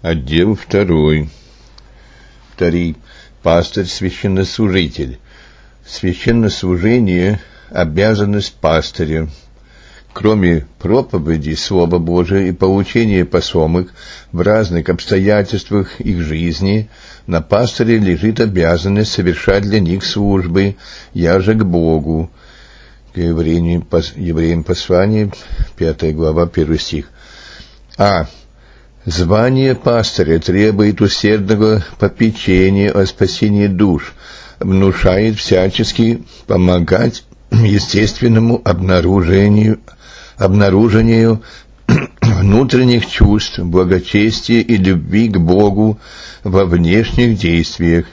Отдел 2. Тари. Пастырь-священнослужитель. Священнослужение – обязанность пастыря. Кроме проповеди Слова Божия и получения посомок в разных обстоятельствах их жизни, на пастыре лежит обязанность совершать для них службы, яже к Богу. К Евреям послание, 5 глава, 1 стих. Звание пастыря требует усердного попечения о спасении душ, внушает всячески помогать естественному обнаружению внутренних чувств, благочестия и любви к Богу во внешних действиях.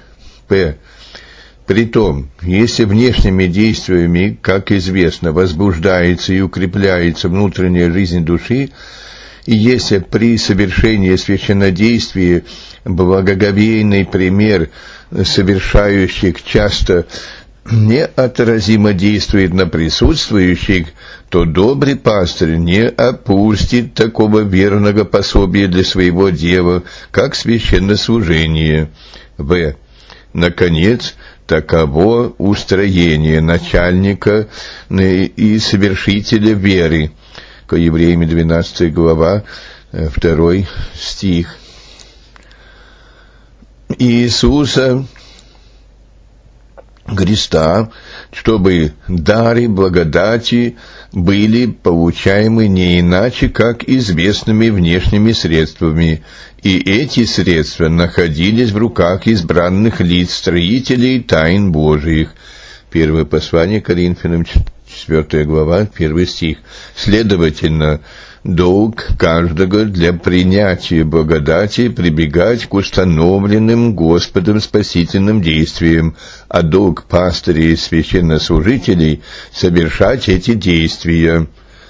Притом, если внешними действиями, как известно, возбуждается и укрепляется внутренняя жизнь души, и если при совершении священнодействия благоговейный пример совершающих часто неотразимо действует на присутствующих, то добрый пастырь не опустит такого верного пособия для своего дела, как священнослужение. Наконец, таково устроение начальника и совершителя веры. К Евреям 12 глава, 2 стих. Иисуса Христа, чтобы дары благодати были получаемы не иначе, как известными внешними средствами, и эти средства находились в руках избранных лиц, строителей тайн Божиих. Первое послание Коринфянам, 4 глава, 1 стих. Следовательно, долг каждого для принятия благодати прибегать к установленным Господом спасительным действиям, а долг пастырей и священнослужителей совершать эти действия.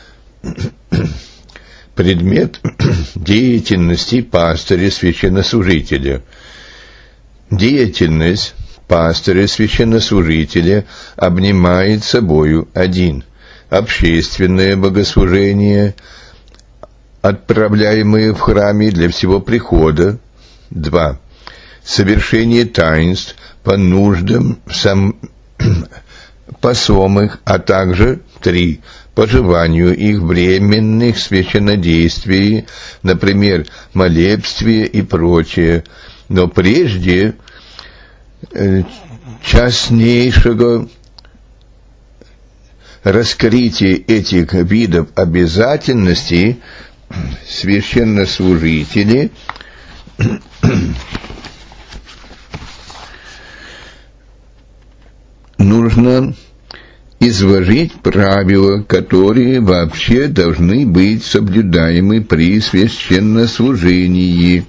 Предмет деятельности пастыря-священнослужителя. Деятельность пастыря-священнослужителя обнимает собою 1. Общественное богослужение, отправляемые в храме для всего прихода. 2. Совершение таинств по нуждам посомых, а также 3. Поживанию их временных священнодействий, например, молебствие и прочее. Но прежде частнейшего раскрытия этих видов обязательностей священнослужители нужно изложить правила, которые вообще должны быть соблюдаемы при священнослужении.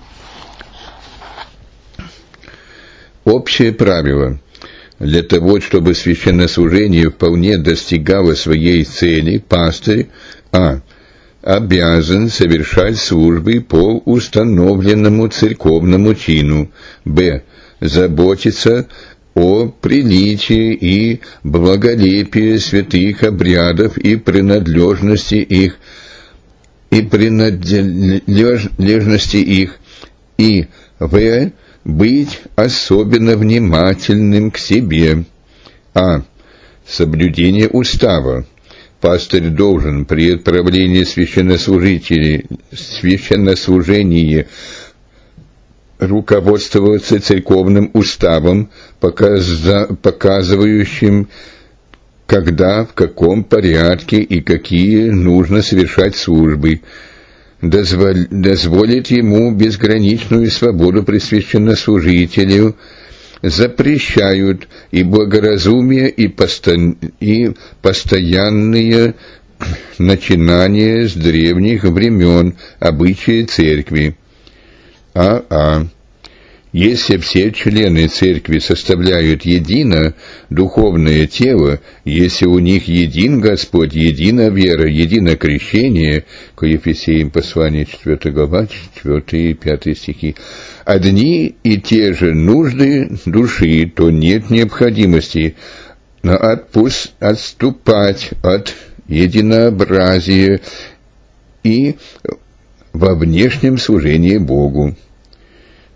Общее правило. Для того, чтобы священнослужение вполне достигало своей цели, пастырь обязан совершать службы по установленному церковному чину, заботиться о приличии и благолепии святых обрядов и принадлежности их, и быть особенно внимательным к себе. Соблюдение устава. Пастырь должен при отправлении священнослужения руководствоваться церковным уставом, показывающим, когда, в каком порядке и какие нужно совершать службы. Дозволит ему безграничную свободу при священнослужителю, запрещают и благоразумие, и постоянные начинания с древних времен, обычаи церкви. Если все члены церкви составляют едино духовное тело, если у них един Господь, едина вера, едино крещение, к Ефесеям послание 4 глава, 4 и 5 стихи, одни и те же нужды души, то нет необходимости отступать от единообразия и во внешнем служении Богу.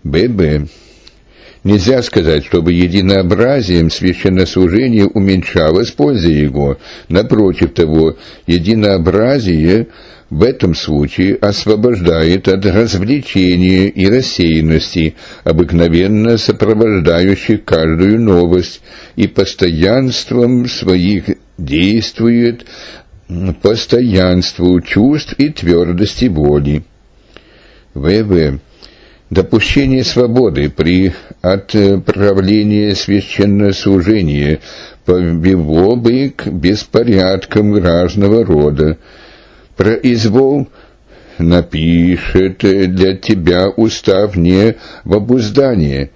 Б. Нельзя сказать, чтобы единообразием священнослужения уменьшалось польза его. Напротив того, единообразие в этом случае освобождает от развлечения и рассеянности, обыкновенно сопровождающих каждую новость, и постоянством своих действует постоянству чувств и твердости воли. В. Допущение свободы при отправлении священнослужения повело бы к беспорядкам разного рода. Произвол напишет для тебя устав не в обуздании,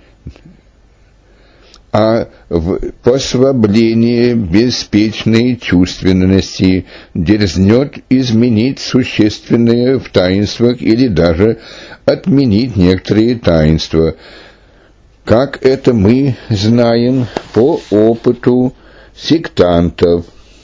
а в послаблении беспечной чувственности, дерзнет изменить существенное в таинствах или даже отменить некоторые таинства, как это мы знаем по опыту сектантов.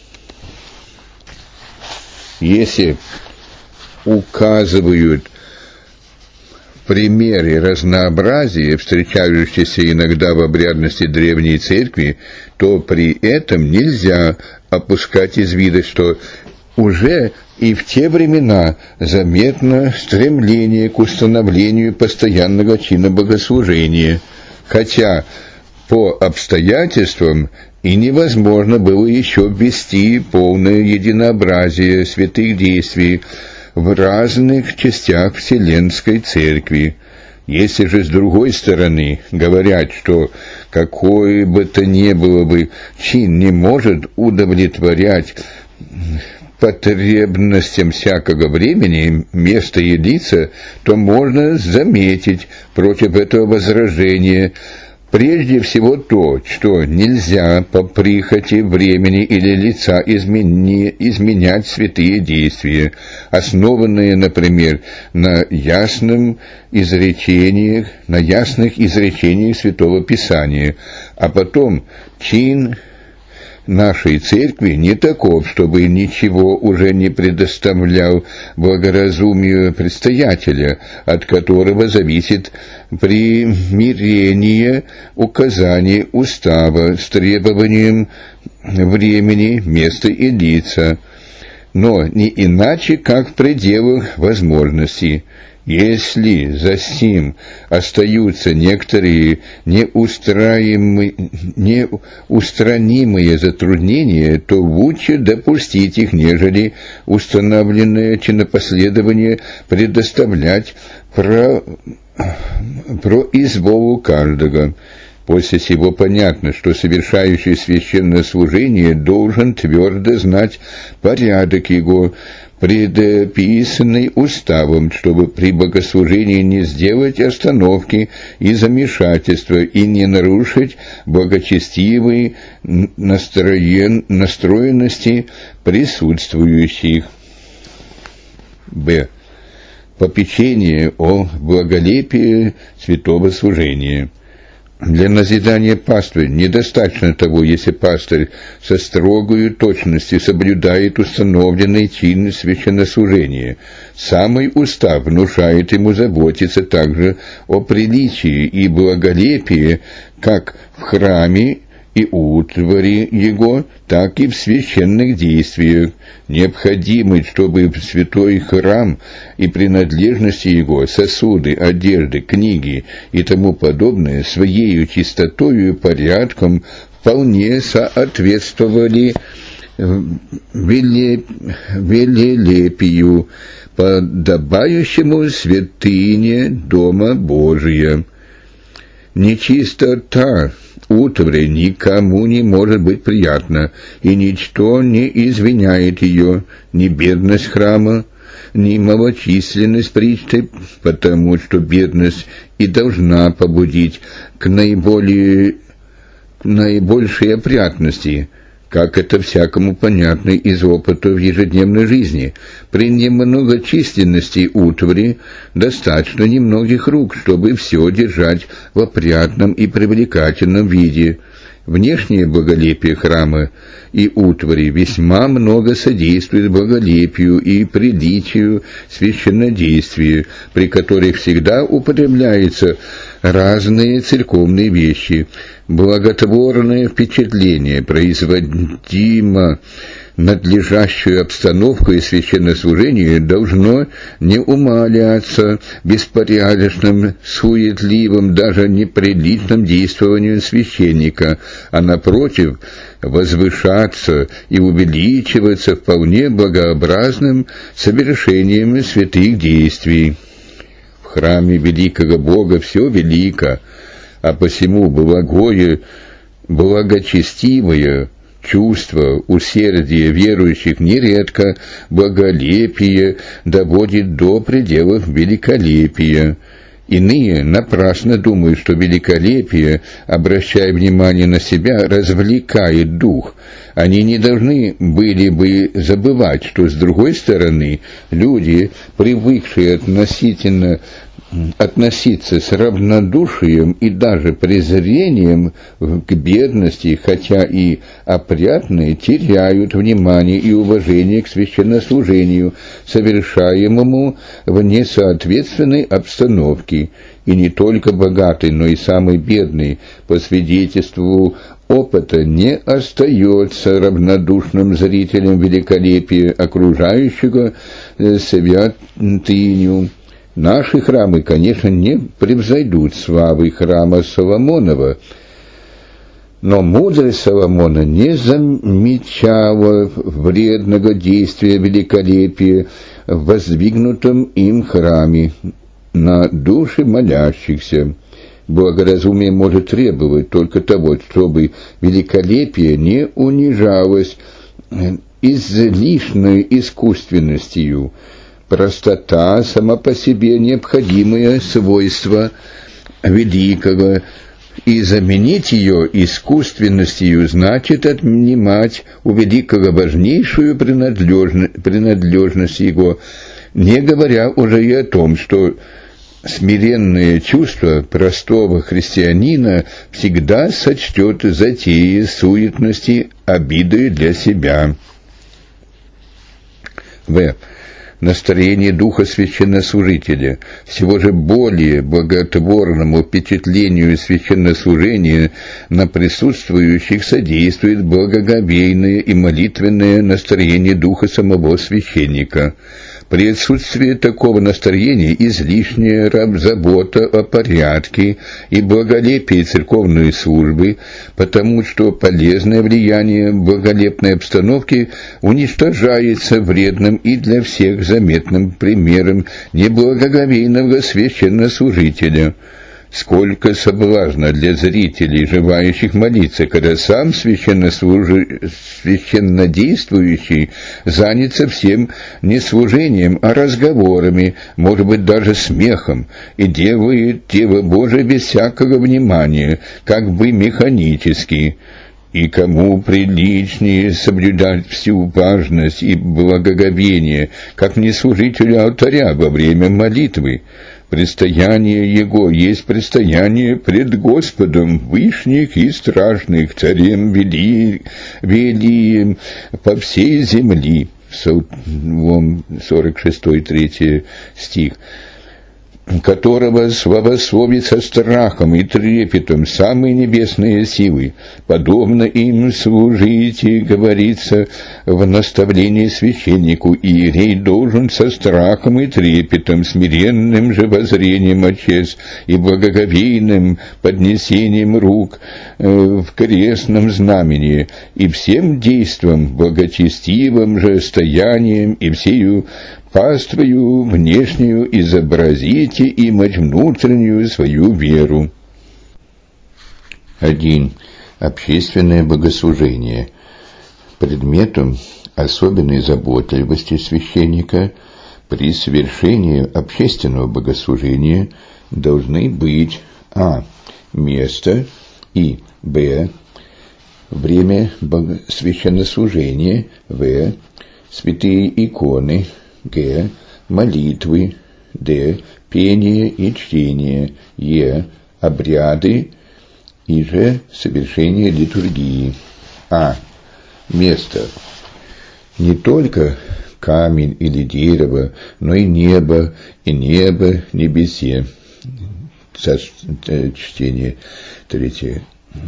Если указывают в примере разнообразия, встречающиеся иногда в обрядности древней церкви, то при этом нельзя опускать из вида, что уже и в те времена заметно стремление к установлению постоянного чина богослужения, хотя по обстоятельствам и невозможно было еще ввести полное единообразие святых действий в разных частях Вселенской Церкви. Если же с другой стороны говорят, что какой бы то ни было бы чин не может удовлетворять потребностям всякого времени, места и лица, то можно заметить против этого возражения прежде всего то, что нельзя по прихоти времени или лица изменять святые действия, основанные, например, на ясных изречениях Святого Писания, а потом чин нашей церкви не таков, чтобы ничего уже не предоставлял благоразумию предстоятеля, от которого зависит примирение указаний устава с требованием времени, места и лица, но не иначе, как в пределах возможностей. Если за сим остаются некоторые неустранимые затруднения, то лучше допустить их, нежели установленное чинопоследование предоставлять произволу каждого. После сего понятно, что совершающий священное служение должен твердо знать порядок его, предписанный уставом, чтобы при богослужении не сделать остановки и замешательства и не нарушить благочестивой настроенности присутствующих. Б. Попечение о благолепии святого служения. Для назидания паствы недостаточно того, если пастырь со строгою точностью соблюдает установленный чин священнослужения. Самый устав внушает ему заботиться также о приличии и благолепии как в храме и утвари его, так и в священных действиях. Необходимость, чтобы в святой храм и принадлежности его, сосуды, одежды, книги и тому подобное, своею чистотою и порядком вполне соответствовали велелепию, подобающему святыне Дома Божия. Нечистота утвари никому не может быть приятна, и ничто не извиняет ее, ни бедность храма, ни малочисленность причты, потому что бедность и должна побудить к наибольшей опрятности, как это всякому понятно из опыта в ежедневной жизни. При немногочисленности утвари достаточно немногих рук, чтобы все держать в опрятном и привлекательном виде. Внешнее благолепие храма и утвари весьма много содействует благолепию и приличию священнодействия, при которых всегда употребляются разные церковные вещи. Благотворное впечатление производимо надлежащую обстановку и священнослужение должно не умаляться беспорядочным, суетливым, даже неприличным действованием священника, а напротив возвышаться и увеличиваться вполне благообразным совершением святых действий. В храме великого Бога все велико, а посему благое, благочестивое чувство, усердие верующих нередко благолепие доводит до пределов великолепия. Иные напрасно думают, что великолепие, обращая внимание на себя, развлекает дух. Они не должны были бы забывать, что, с другой стороны, люди, привыкшие относиться с равнодушием и даже презрением к бедности, хотя и опрятные, теряют внимание и уважение к священнослужению, совершаемому в несоответственной обстановке. И не только богатый, но и самый бедный, по свидетельству опыта, не остается равнодушным зрителем великолепия окружающего святыню. Наши храмы, конечно, не превзойдут славы храма Соломонова, но мудрость Соломона не замечала вредного действия великолепия в воздвигнутом им храме на души молящихся. Благоразумие может требовать только того, чтобы великолепие не унижалось излишней искусственностью. Простота сама по себе необходимое свойство великого, и заменить ее искусственностью значит отнимать у великого важнейшую принадлежность его, не говоря уже и о том, что смиренное чувство простого христианина всегда сочтет затеи суетности обидой для себя. Настроение духа священнослужителя. Всего же более благотворному впечатлению священнослужения на присутствующих содействует благоговейное и молитвенное настроение духа самого священника. При отсутствии такого настроения излишняя забота о порядке и благолепии церковной службы, потому что полезное влияние благолепной обстановки уничтожается вредным и для всех заметным примером неблагоговейного священнослужителя. Сколько соблазна для зрителей, желающих молиться, когда сам священнодействующий занят совсем не служением, а разговорами, может быть, даже смехом, и делает дело Божие без всякого внимания, как бы механически. И кому приличнее соблюдать всю важность и благоговение, как не служителю алтаря во время молитвы? Предстояние его есть предстояние пред Господом вышних и страшных, царем велием по всей земли. Псалом 46, 3 стих. Которого славословит со страхом и трепетом самые небесные силы. Подобно им служите, говорится в наставлении священнику, иерей должен со страхом и трепетом, смиренным же воззрением отчес и благоговейным поднесением рук в крестном знамени, и всем действом, благочестивым же стоянием и всею паствою внешнюю изобразите имать внутреннюю свою веру. 1. Общественное богослужение. Предметом особенной заботливости священника при совершении общественного богослужения должны быть а. место и б. время священнослужения, в. святые иконы, г. молитвы, д. пение и чтение, е. обряды и же совершение литургии. А. Место. Не только камень или дерево, но и небо небесе. Чтение 3.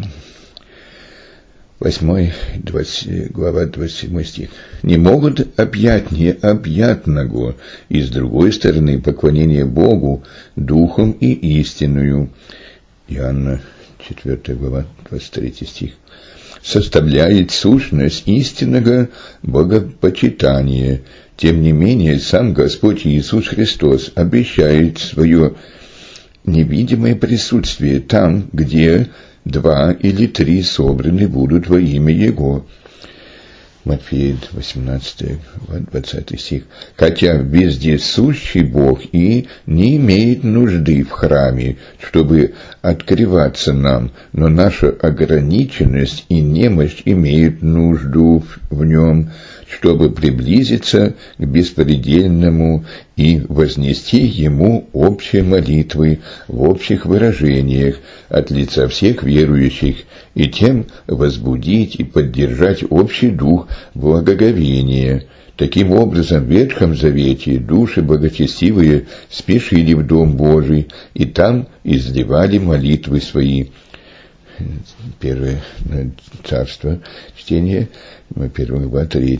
8 глава 27 стих. Не могут объять необъятного, и с другой стороны поклонение Богу духом и истинную. Иоанна 4 глава 23 стих. Составляет сущность истинного богопочитания. Тем не менее, сам Господь Иисус Христос обещает свое невидимое присутствие там, где 2 или 3 собраны будут во имя Его. Матфея 18, 20 стих. Хотя вездесущий Бог и не имеет нужды в храме, чтобы открываться нам, но наша ограниченность и немощь имеют нужду в нем, чтобы приблизиться к беспредельному и вознести Ему общие молитвы в общих выражениях от лица всех верующих, и тем возбудить и поддержать общий дух благоговения. Таким образом, в Ветхом Завете души благочестивые спешили в Дом Божий, и там изливали молитвы свои. Первое царство, чтение, 1 глава, 3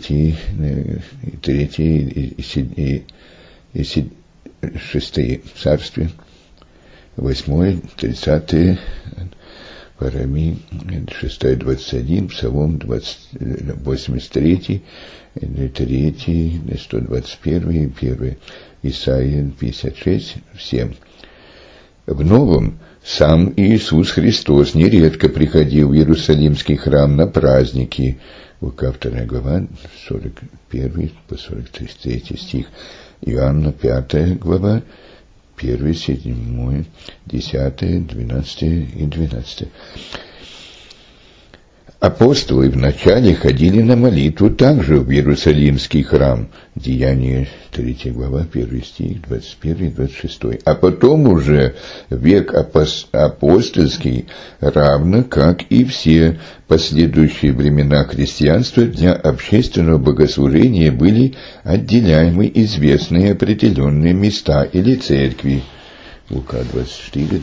и 6 царстве, 8, 30, Парами, 6, 21, Псалом 83, 3, 121, 1, Исайя 56, 7. В Новом сам Иисус Христос нередко приходил в Иерусалимский храм на праздники. Лука 2 глава, 41 по 43 стих. Иоанна 5 глава, 1, 7, 10, 12 и 12. Апостолы вначале ходили на молитву также в Иерусалимский храм. Деяния 3 глава, 1 стих, 21 и 26. А потом уже век апостольский, равно как и все последующие времена христианства, для общественного богослужения были отделяемы известные определенные места или церкви. Лука 24,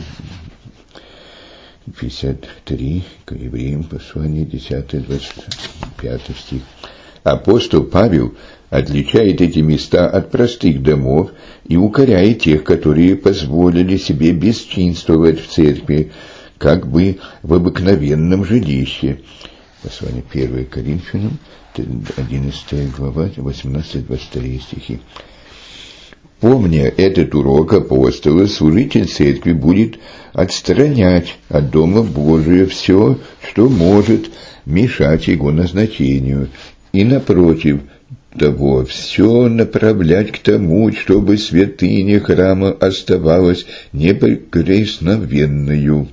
53, к евреям, послание 10, 25 стих. Апостол Павел отличает эти места от простых домов и укоряет тех, которые позволили себе бесчинствовать в церкви, как бы в обыкновенном жилище. Послание 1 Коринфянам, 11 глава, 18-23 стихи. Помня этот урок апостола, служитель церкви будет отстранять от Дома Божия все, что может мешать его назначению, и, напротив того, все направлять к тому, чтобы святыня храма оставалась неприкосновенною.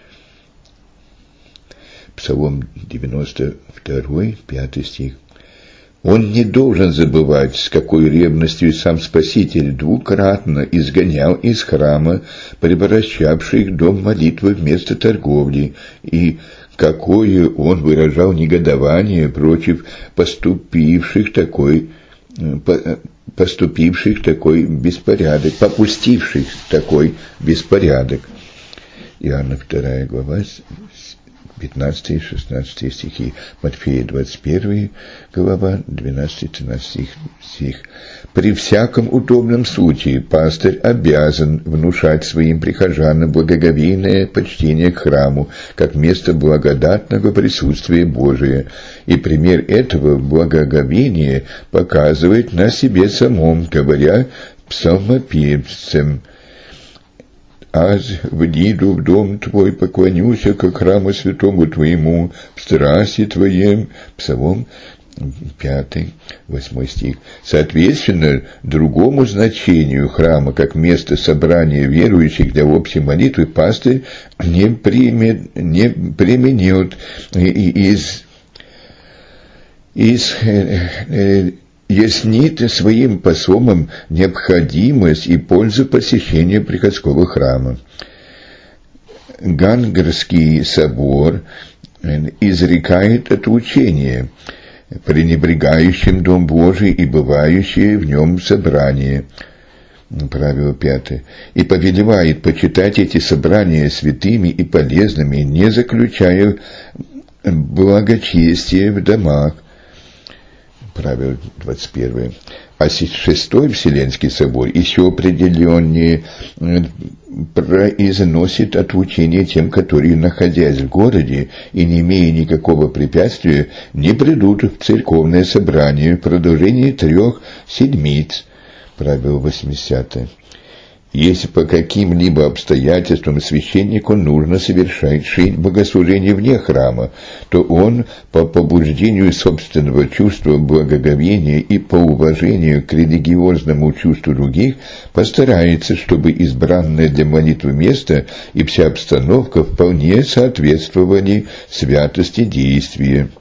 Псалом 92, 5 стих. Он не должен забывать, с какой ревностью сам Спаситель двукратно изгонял из храма превращавших дом молитвы в место торговли, и какое он выражал негодование против попустивших такой беспорядок. Иоанна 2 глава, 15 и 16 стихи, Матфея 21 глава, 12-13 стих. При всяком удобном случае пастырь обязан внушать своим прихожанам благоговейное почтение к храму, как место благодатного присутствия Божия, и пример этого благоговения показывает на себе самом, говоря псалмопевцем: «Аз вниду в дом Твой, поклонюся ко храму святому Твоему, в страсти Твоем». Псалом 5, 8 стих. Соответственно, другому значению храма, как место собрания верующих для общей молитвы, пастырь не применет яснит своим посомам необходимость и пользу посещения приходского храма. Гангарский собор изрекает это учение, пренебрегающим Дом Божий и бывающее в нем собрание. Правило 5. И повелевает почитать эти собрания святыми и полезными, не заключая благочестия в домах. Правило 21. А Шестой Вселенский собор еще определеннее произносит от учения тем, которые, находясь в городе и не имея никакого препятствия, не придут в церковное собрание в продолжении 3 седмиц. Правило 80. Если по каким-либо обстоятельствам священнику нужно совершить богослужение вне храма, то он по побуждению собственного чувства благоговения и по уважению к религиозному чувству других постарается, чтобы избранное для молитвы место и вся обстановка вполне соответствовали святости действия.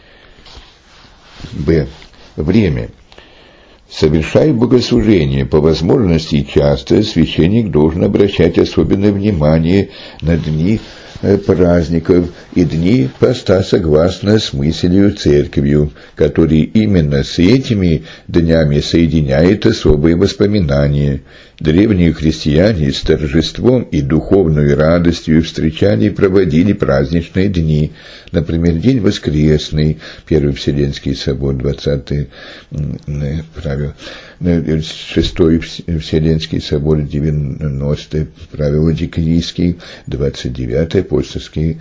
Б. Время. Совершая богослужение по возможности часто, священник должен обращать особенное внимание на дни праздников и дни поста согласно с мыслью церковью, которые именно с этими днями соединяет особые воспоминания. Древние христиане с торжеством и духовной радостью встречали и проводили праздничные дни, например, День Воскресный, Первый Вселенский собор, 20 правило, Шестой Вселенский собор, 90 правило Дикийский, 29 апостольский,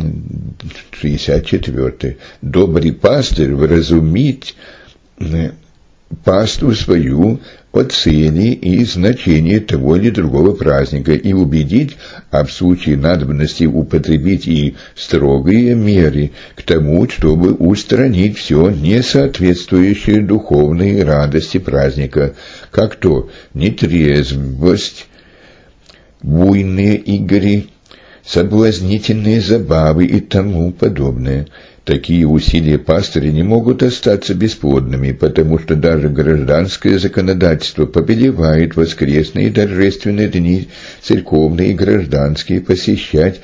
64. Добрый пастырь вразумить пасту свою о цели и значении того или другого праздника и убедить, а в случае надобности употребить и строгие меры к тому, чтобы устранить все несоответствующее духовной радости праздника, как то нетрезвость, буйные игры, соблазнительные забавы и тому подобное. Такие усилия пастыря не могут остаться бесплодными, потому что даже гражданское законодательство повелевает воскресные и торжественные дни церковные и гражданские посещать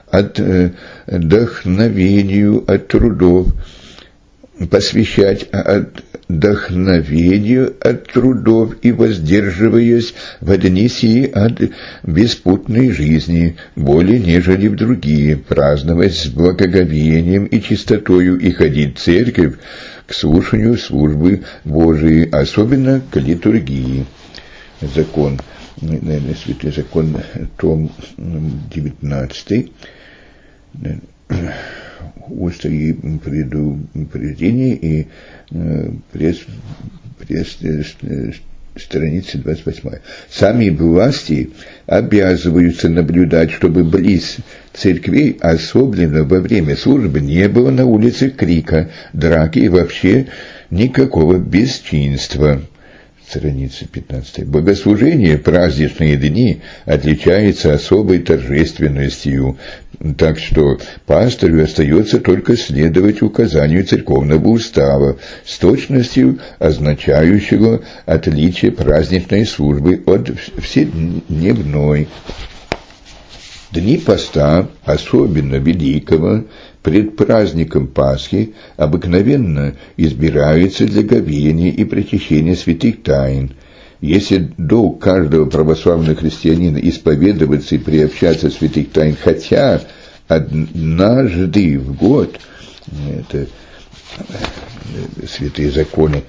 отдохновению от трудов, посвящать отдохновению от трудов и воздерживаясь в дни сии от беспутной жизни, более нежели в другие, праздновать с благоговением и чистотою и ходить в церковь к слушанию службы Божией, особенно к литургии. Закон, Святой Закон, том 19, устно и предупреждение и страница 28. Сами власти обязываются наблюдать, чтобы близ церквей, особенно во время службы, не было на улице крика, драки и вообще никакого бесчинства. Страница 15. Богослужение праздничные дни отличается особой торжественностью, так что пастырю остается только следовать указанию церковного устава с точностью, означающего отличие праздничной службы от вседневной. Дни поста, особенно великого, пред праздником Пасхи, обыкновенно избираются для говения и причащения святых тайн. Если долг каждого православного христианина исповедоваться и приобщаться святых тайн хотя однажды в год, это святые законы,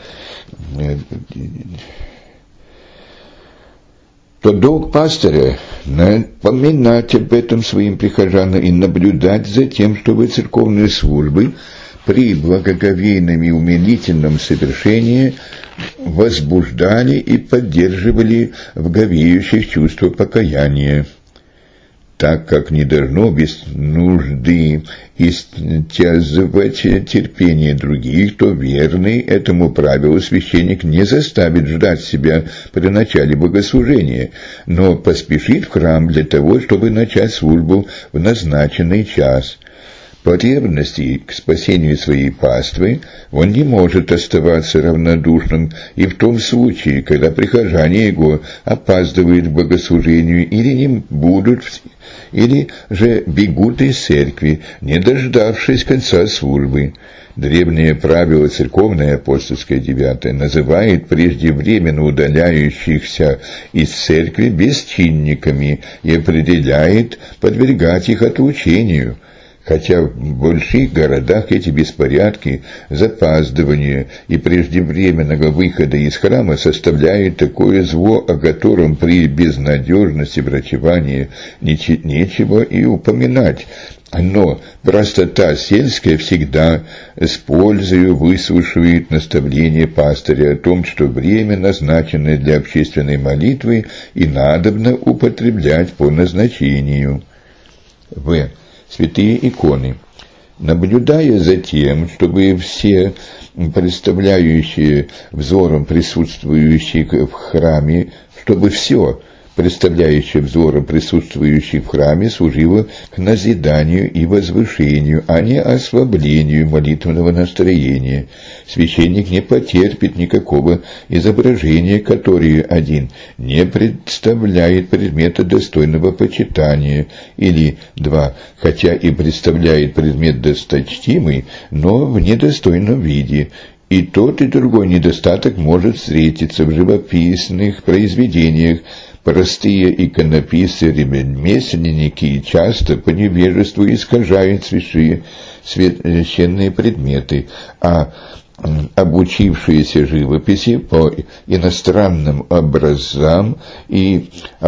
то долг пастыря напоминать об этом своим прихожанам и наблюдать за тем, чтобы церковные службы при благоговейном и умилительном совершении возбуждали и поддерживали в говеющих чувство покаяния. Так как не должно без нужды истязывать терпение других, то верный этому правилу священник не заставит ждать себя при начале богослужения, но поспешит в храм для того, чтобы начать службу в назначенный час. потребности к спасению своей паствы, он не может оставаться равнодушным и в том случае, когда прихожане его опаздывают к богослужению или не будут, или же бегут из церкви, не дождавшись конца службы. Древнее правило церковное, апостольское 9, называет преждевременно удаляющихся из церкви бесчинниками и определяет подвергать их отлучению. Хотя в больших городах эти беспорядки, запаздывания и преждевременного выхода из храма составляют такое зло, о котором при безнадежности врачевания нечего и упоминать. Но простота сельская всегда с пользою выслушивает наставление пастыря о том, что время, назначенное для общественной молитвы, и надобно употреблять по назначению. Святые иконы. Наблюдая за тем, чтобы все представляющие взором присутствующих в храме, чтобы все представляющее взором присутствующих в храме служило к назиданию и возвышению, а не ослаблению молитвенного настроения. Священник не потерпит никакого изображения, которое один не представляет предмета достойного почитания, или 2, хотя и представляет предмет досточтимый, но в недостойном виде. И тот, и другой недостаток может встретиться в живописных произведениях. Простые иконописцы-ремесленники часто по невежеству искажают священные предметы, а обучившиеся живописи по иностранным образцам у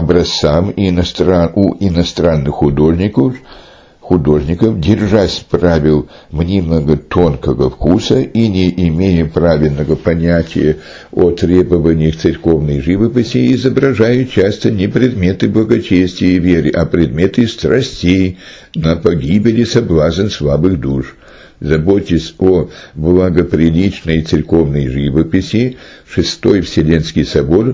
иностранных художников, держась правил мнимого тонкого вкуса и не имея правильного понятия о требованиях церковной живописи, изображают часто не предметы благочестия и веры, а предметы страстей на погибель и соблазн слабых душ. Заботясь о благоприличной церковной живописи, Шестой Вселенский собор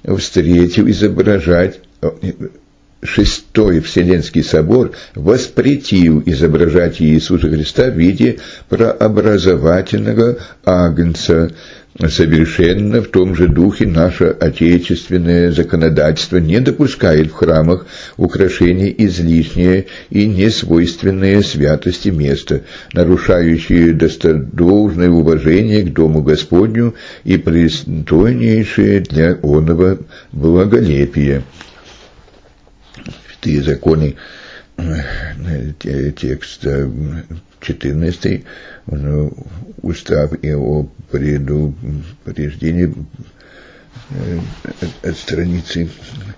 Шестой Вселенский собор воспретил изображать Иисуса Христа в виде прообразовательного агнца. Совершенно в том же духе наше отечественное законодательство не допускает в храмах украшений излишнее и несвойственное святости места, нарушающие достойное уважение к Дому Господню и пристойнейшее для оного благолепия. Святые законы, текст 14, устав и о предупреждении от страницы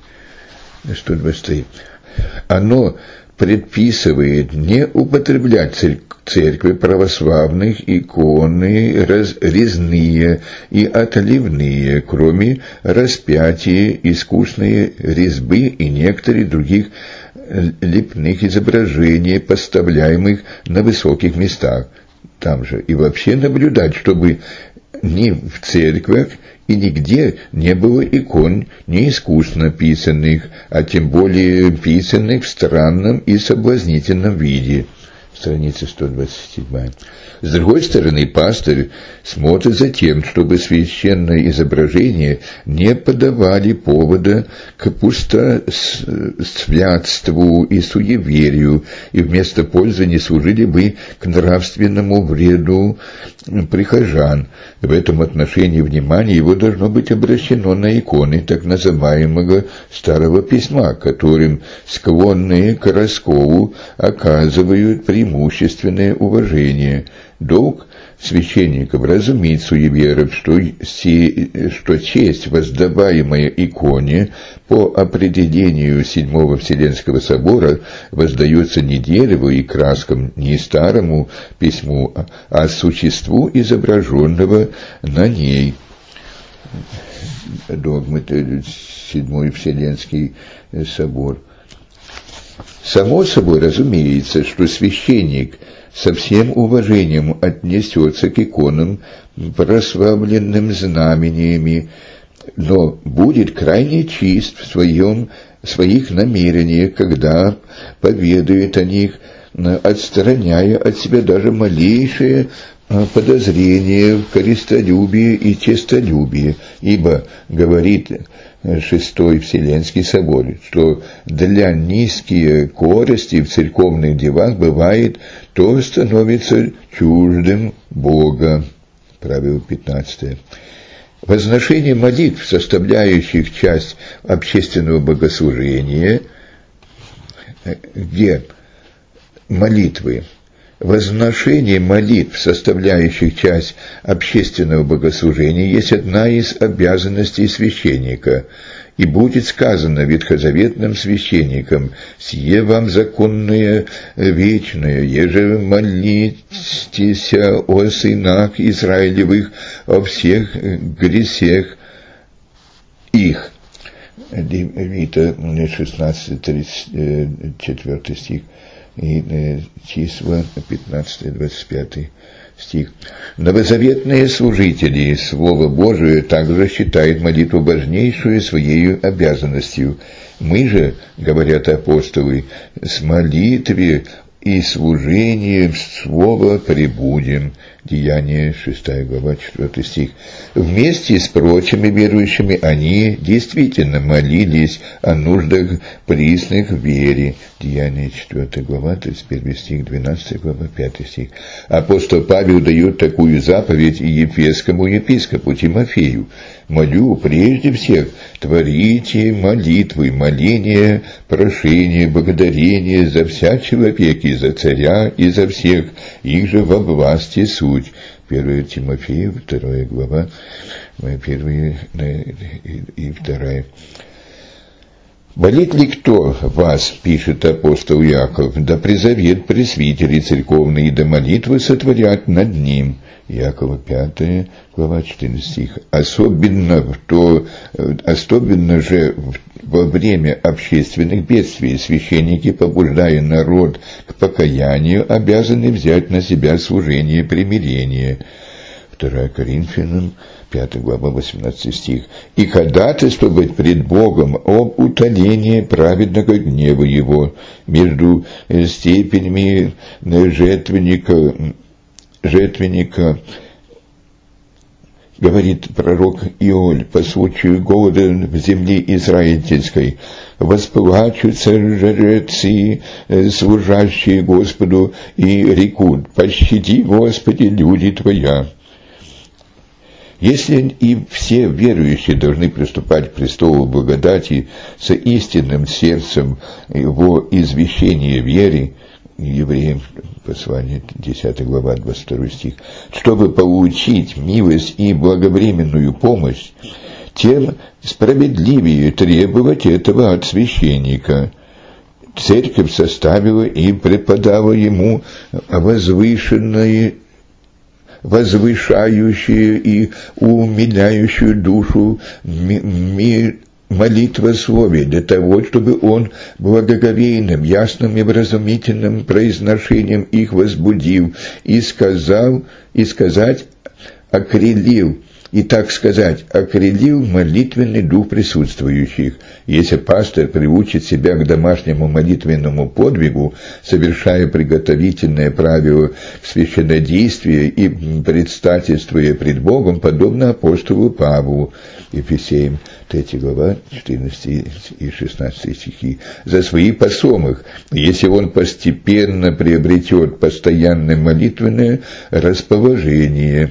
123. Оно предписывает не употреблять церкви православных иконы резные и отливные, кроме распятия, искусной резьбы и некоторых других лепных изображений, поставляемых на высоких местах. Там же и вообще наблюдать, чтобы ни в церквях и нигде не было икон не искусно писанных, а тем более писанных в странном и соблазнительном виде. Страница 127. С другой стороны, пастырь смотрит за тем, чтобы священные изображения не подавали повода к пустосвятству и суеверию, и вместо пользы не служили бы к нравственному вреду прихожан. В этом отношении внимание его должно быть обращено на иконы так называемого Старого Письма, которым склонные к расколу оказывают преимущественное уважение. Долг священников разуметь суеверов, что честь, воздаваемая иконе, по определению Седьмого Вселенского собора воздается не дереву и краскам, не старому письму, а существу изображенного на ней. Догмы Седьмой Вселенский собор. Само собой разумеется, что священник со всем уважением отнесется к иконам, прославленным знамениями, но будет крайне чист в своих намерениях, когда поведает о них отстраняя от себя даже малейшее подозрение в корыстолюбии и честолюбии, ибо, говорит Шестой Вселенский собор, что для низкие корысти в церковных делах бывает, то становится чуждым Бога. Правило 15. Возношение молитв, составляющих часть общественного богослужения, где молитвы, возношение молитв, составляющих часть общественного богослужения, есть одна из обязанностей священника. И будет сказано ветхозаветным священникам: «Сие вам законное вечное, еже молитесь о сынах Израилевых, о всех гресех их». Левита 16, 34 стих. И числа 15-25 стих. Новозаветные служители Слова Божие также считают молитву важнейшую своей обязанностью. Мы же, говорят апостолы, с молитвой и служением Слова пребудем. Деяния 6 глава 4 стих. Вместе с прочими верующими они действительно молились о нуждах присных в вере. Деяния 4 глава 31 стих, 12 глава 5 стих. Апостол Павел дает такую заповедь и ефесскому епископу Тимофею: «Молю прежде всех, творите молитвы, моления, прошения, благодарения за вся человеки, за царя и за всех, их же во власти суть». 1 Тимофею, 2 глава, 1 и 2. «Болит ли кто вас, пишет апостол Яков, да призовет пресвитери церковные, да молитвы сотворят над ним». Якова 5 глава 14 стих. Особенно же во время общественных бедствий священники, побуждая народ к покаянию, обязаны взять на себя служение примирения. 2 Коринфянам 5 глава 18 стих. «И ходатайствовать пред Богом об утолении праведного гнева Его между степенями жертвенника, говорит пророк Иоль, по случаю голода в земле израильской, восплачутся жрецы, служащие Господу, и рекут: пощади, Господи, люди Твоя». Если и все верующие должны приступать к престолу благодати с истинным сердцем во извещение веры, Евреям послание 10 глава 22 стих, чтобы получить милость и благовременную помощь, тем справедливее требовать этого от священника. Церковь составила и преподала ему возвышающую и умиляющую душу молитвословие, для того, чтобы он благоговейным, ясным и вразумительным произношением их возбудил и сказать окрылил, и, так сказать, окрылил молитвенный дух присутствующих. Если пастор приучит себя к домашнему молитвенному подвигу, совершая приготовительное правило к священнодействию и предстательствуя пред Богом, подобно апостолу Павлу, Ефесеям 3 глава 14 и 16 стихи, за свои посомых, если он постепенно приобретет постоянное молитвенное расположение.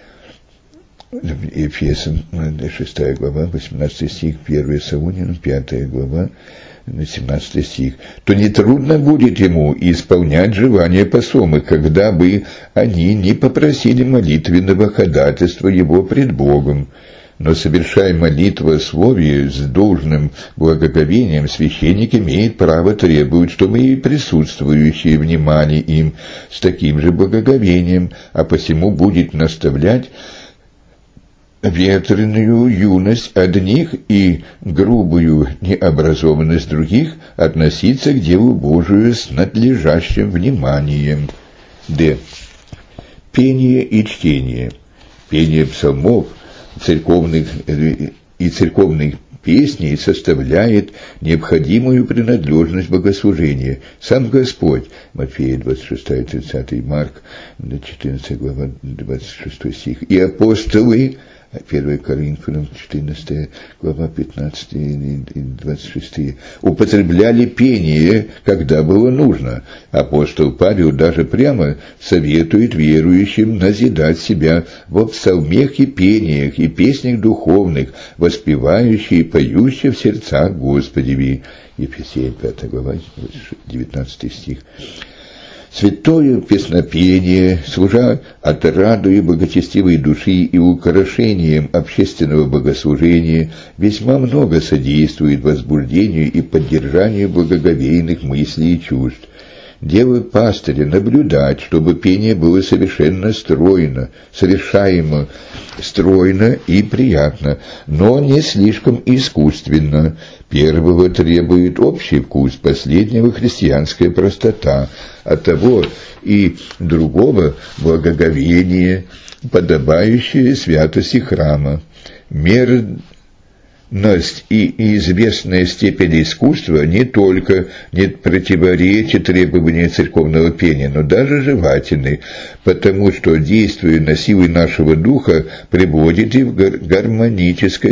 Ефесам 6 глава 18 стих, 1 Солунянам 5 глава 17 стих, то нетрудно будет ему исполнять желания посомых, когда бы они не попросили молитвенного ходатайства его пред Богом. Но, совершая молитвословие с должным благоговением, священник имеет право требовать, чтобы и присутствующие внимали им с таким же благоговением, а посему будет наставлять ветреную юность одних и грубую необразованность других относиться к делу Божию с надлежащим вниманием. Д. Пение и чтение. Пение псалмов церковных песней составляет необходимую принадлежность богослужения. Сам Господь, Матфея 26-30, Марк 14 глава 26 стих, и апостолы, 1 Коринфянам 14 глава 15 и 26, употребляли пение, когда было нужно. Апостол Павел даже прямо советует верующим назидать себя во псалмах и пениях и песнях духовных, воспевающие и поющие в сердцах Господеви. Ефесеям 5 глава 19 стих. Святое песнопение, служа отраду и благочестивой души и украшением общественного богослужения, весьма много содействует возбуждению и поддержанию благоговейных мыслей и чувств. Дело пастыря наблюдать, чтобы пение было совершенно совершаемо стройно и приятно, но не слишком искусственно. Первого требует общий вкус, последнего христианская простота, от того и другого благоговение, подобающее святости храма. Мерность и известная степень искусства не только не противоречат требованиям церковного пения, но даже желательны, потому что, действуя на силы нашего духа, приводит и в гармоническое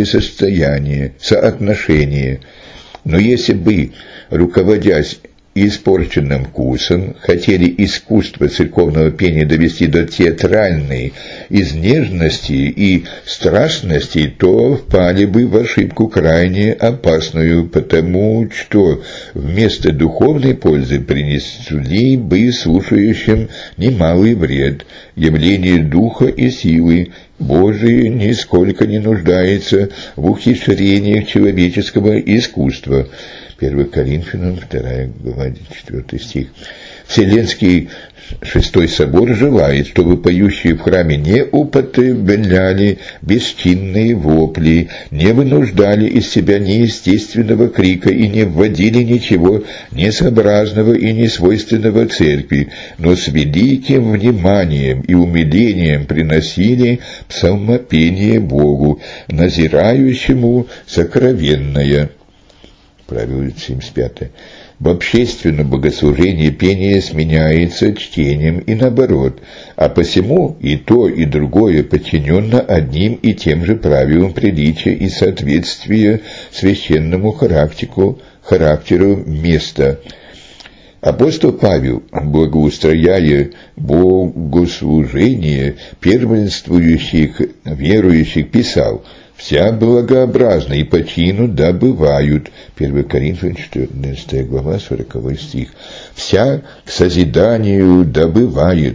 соотношение. Но если бы, руководясь испорченным вкусом, хотели искусство церковного пения довести до театральной изнеженности и страстности, то впали бы в ошибку крайне опасную, потому что вместо духовной пользы принесли бы слушающим немалый вред. Явление духа и силы Божие нисколько не нуждается в ухищрениях человеческого искусства. 1 Коринфянам 2 глава 4 стих. Вселенский Шестой собор желает, чтобы поющие в храме не употребляли бесчинные вопли, не вынуждали из себя неестественного крика и не вводили ничего несообразного и несвойственного церкви, но с великим вниманием и умилением приносили псалмопение Богу, назирающему сокровенное. Правило 75. В общественном богослужении пение сменяется чтением и наоборот, а посему и то, и другое подчинено одним и тем же правилам приличия и соответствия священному характеру места. Апостол Павел, благоустрояя богослужение первенствующих верующих, писал: «Вся благообразна и по чину добывают». 1 Коринфянам 14 глава 40 стих. «Вся к созиданию добывает».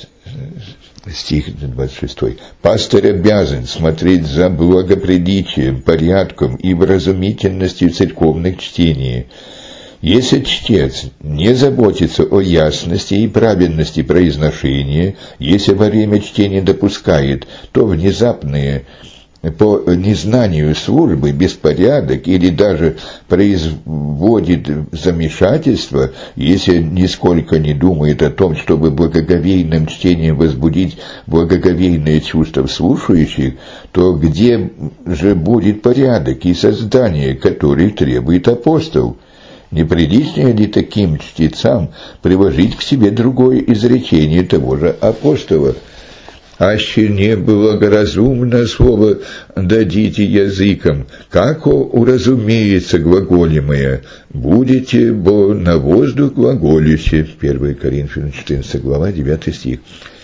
Стих 26. «Пастырь обязан смотреть за благоприличием, порядком и вразумительностью церковных чтений. Если чтец не заботится о ясности и правильности произношения, если во время чтения допускает то внезапные по незнанию службы беспорядок или даже производит замешательство, если нисколько не думает о том, чтобы благоговейным чтением возбудить благоговейное чувство слушающих, то где же будет порядок и создание, который требует апостол? Неприличнее ли таким чтецам приложить к себе другое изречение того же апостола? «Аще не благоразумно слово дадите языком, како уразумеется глаголемое, будете бо на воздух глаголище». 1 Коринфянам 14 глава 9 стих.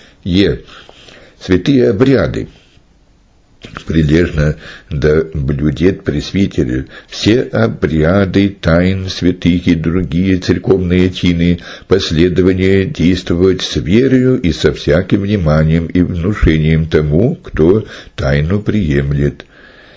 Святые обряды прилежно блюдет пресвитер. Все обряды тайн святых и другие церковные чины последования действовать с верою и со всяким вниманием и внушением тому, кто тайну приемлет.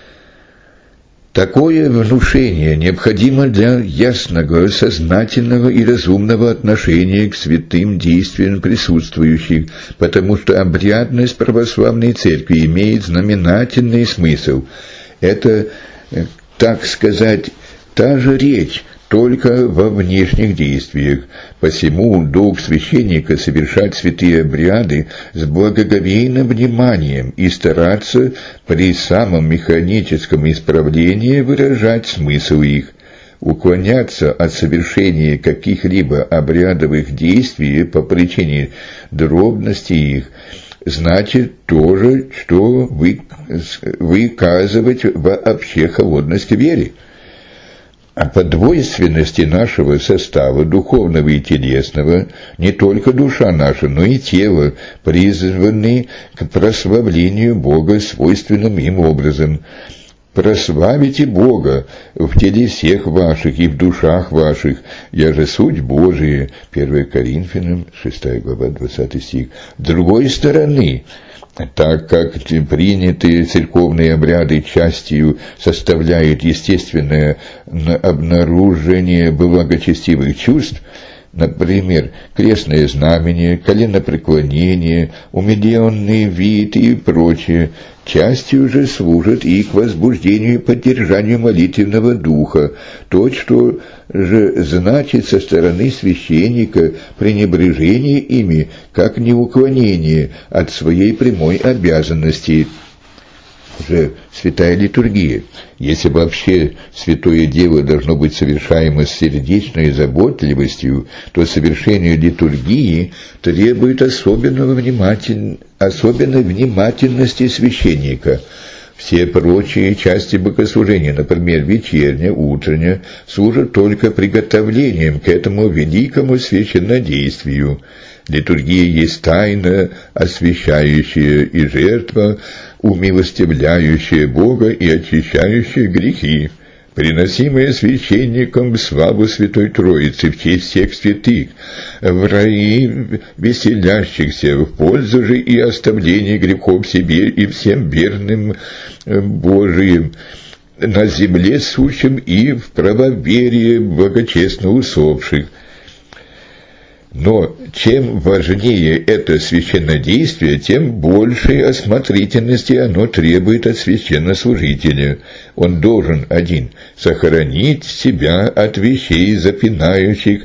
Такое внушение необходимо для ясного, сознательного и разумного отношения к святым действиям присутствующих, потому что обрядность православной церкви имеет знаменательный смысл. Это, так сказать, та же речь, только во внешних действиях. Посему долг священника совершать святые обряды с благоговейным вниманием и стараться при самом механическом исправлении выражать смысл их. Уклоняться от совершения каких-либо обрядовых действий по причине дробности их значит тоже, что выказывать вообще холодность к вере. А по двойственности нашего состава, духовного и телесного, не только душа наша, но и тело призваны к прославлению Бога свойственным им образом. Прославите Бога в теле всех ваших и в душах ваших, я же суть Божия. 1 Коринфянам, 6 глава, 20 стих. С другой стороны, так как принятые церковные обряды частью составляют естественное обнаружение благочестивых чувств, например, крестное знамение, коленопреклонение, умиленный вид и прочее, частью же служат и к возбуждению и поддержанию молитвенного духа, то, что же значит со стороны священника пренебрежение ими, как неуклонение от своей прямой обязанности. Уже святая литургия. Если вообще святое дело должно быть совершаемо с сердечной заботливостью, то совершение литургии требует особенной внимательности священника. Все прочие части богослужения, например, вечерня, утренняя, служат только приготовлением к этому великому священнодействию. Литургия есть тайна, освящающая, и жертва, умилостивляющая Бога и очищающая грехи, приносимая священником в славу Святой Троицы в честь всех святых, в раи веселящихся, в пользу же и оставления грехов себе и всем верным Божиим, на земле сущим и в правоверии благочестно усопших. Но чем важнее это священнодействие, тем большей осмотрительности оно требует от священнослужителя. Он должен, 1. Сохранить себя от вещей, запинающих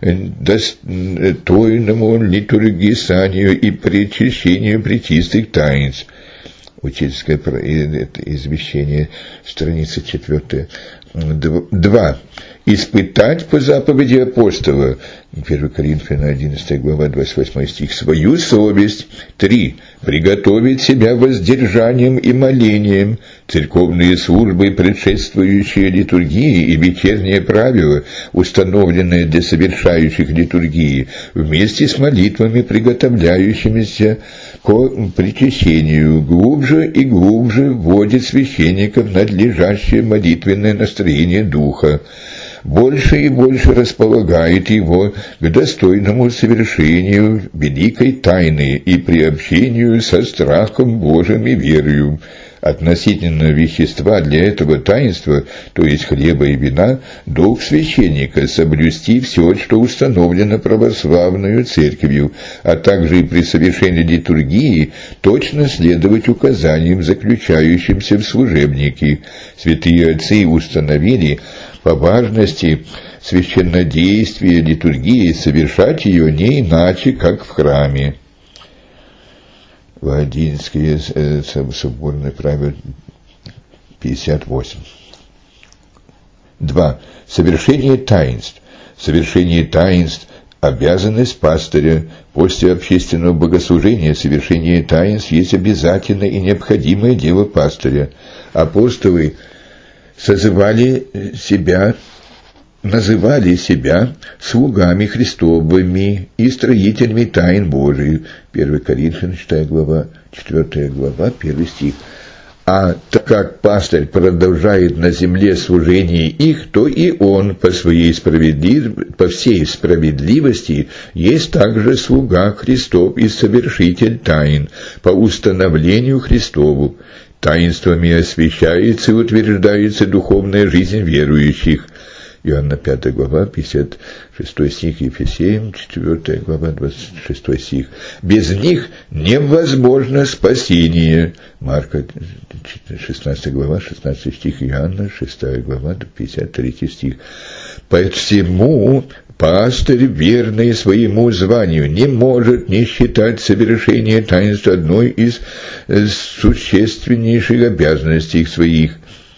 достойному литургисанию и причащению пречистых таинств. Учительское извещение, страница 4. 2. Испытать по заповеди апостола, 1 Коринфянам 11 глава 28 стих, свою совесть. 3. Приготовить себя воздержанием и молением. Церковные службы, предшествующие литургии, и вечерние правила, установленные для совершающих литургии, вместе с молитвами, приготовляющимися к причащению, глубже и глубже вводит священника в надлежащее молитвенное настроение духа, больше и больше располагает его к достойному совершению великой тайны и приобщению со страхом Божиим и верою. Относительно вещества для этого таинства, то есть хлеба и вина, долг священника соблюсти все, что установлено православную церковью, а также и при совершении литургии точно следовать указаниям, заключающимся в служебнике. Святые отцы установили по важности священнодействия литургии совершать ее не иначе, как в храме. Владимирские соборные правила 58. 2. Совершение таинств. Совершение таинств – обязанность пастыря. После общественного богослужения совершение таинств есть обязательное и необходимое дело пастыря. Апостолы называли себя слугами Христовыми и строителями тайн Божиих. 1 Коринфянам, 6 глава, 4 глава, 1 стих. А так как пастырь продолжает на земле служение их, то и он по всей справедливости есть также слуга Христов и совершитель тайн по установлению Христову. Таинствами освящается и утверждается духовная жизнь верующих. Иоанна 5 глава, 56 стих, Ефесеям 4 глава, 26 стих. Без них невозможно спасение. Марка 16 глава, 16 стих, Иоанна 6 глава, 53 стих. Посему пастырь, верный своему званию, не может не считать совершение таинства одной из существеннейших обязанностей своих.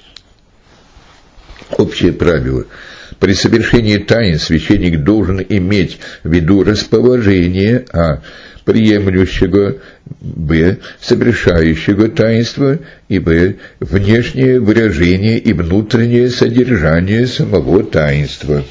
Общее правило. При совершении таинств священник должен иметь в виду расположение приемлющего, б. совершающего таинство, и б. внешнее выражение и внутреннее содержание самого таинства.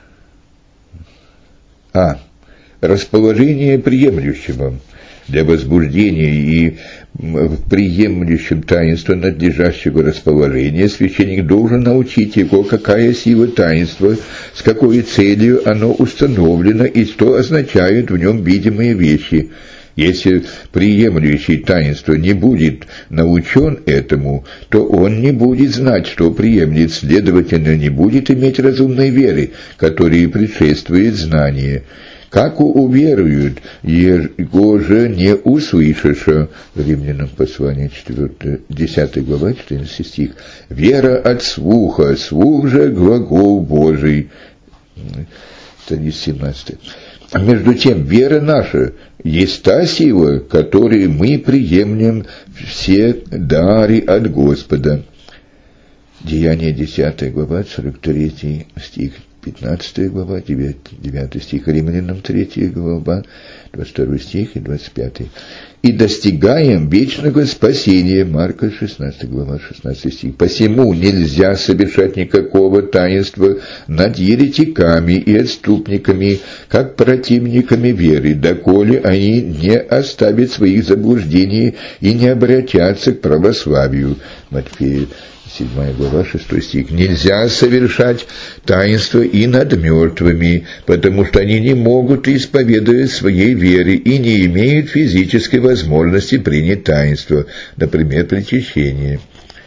Расположение приемлющего. Для возбуждения и в приемлющем таинство надлежащего расположения священник должен научить его, какая сила таинства, с какой целью оно установлено и что означают в нем видимые вещи. Если приемлющий таинство не будет научен этому, то он не будет знать, что приемлет, следовательно, не будет иметь разумной веры, которой предшествует знание. Как уверуют, его же не услышаша. Римлянам послание 10 глава, 14 стих. Вера от слуха, слух же глагол Божий. Страница 17. А между тем, вера наша есть та сила, которой мы приемлем все дары от Господа. Деяния 10 глава, 43 стих. 15 глава, 9 стих, Римлянам 3 глава, 22 стих и 25. И достигаем вечного спасения, Марка 16 глава, 16 стих. Посему нельзя совершать никакого таинства над еретиками и отступниками, как противниками веры, доколе они не оставят своих заблуждений и не обратятся к православию. Матфея 7 глава, 6 стих. Нельзя совершать таинство и над мертвыми, потому что они не могут исповедовать своей веры и не имеют физической возможности принять таинство, например, причащение.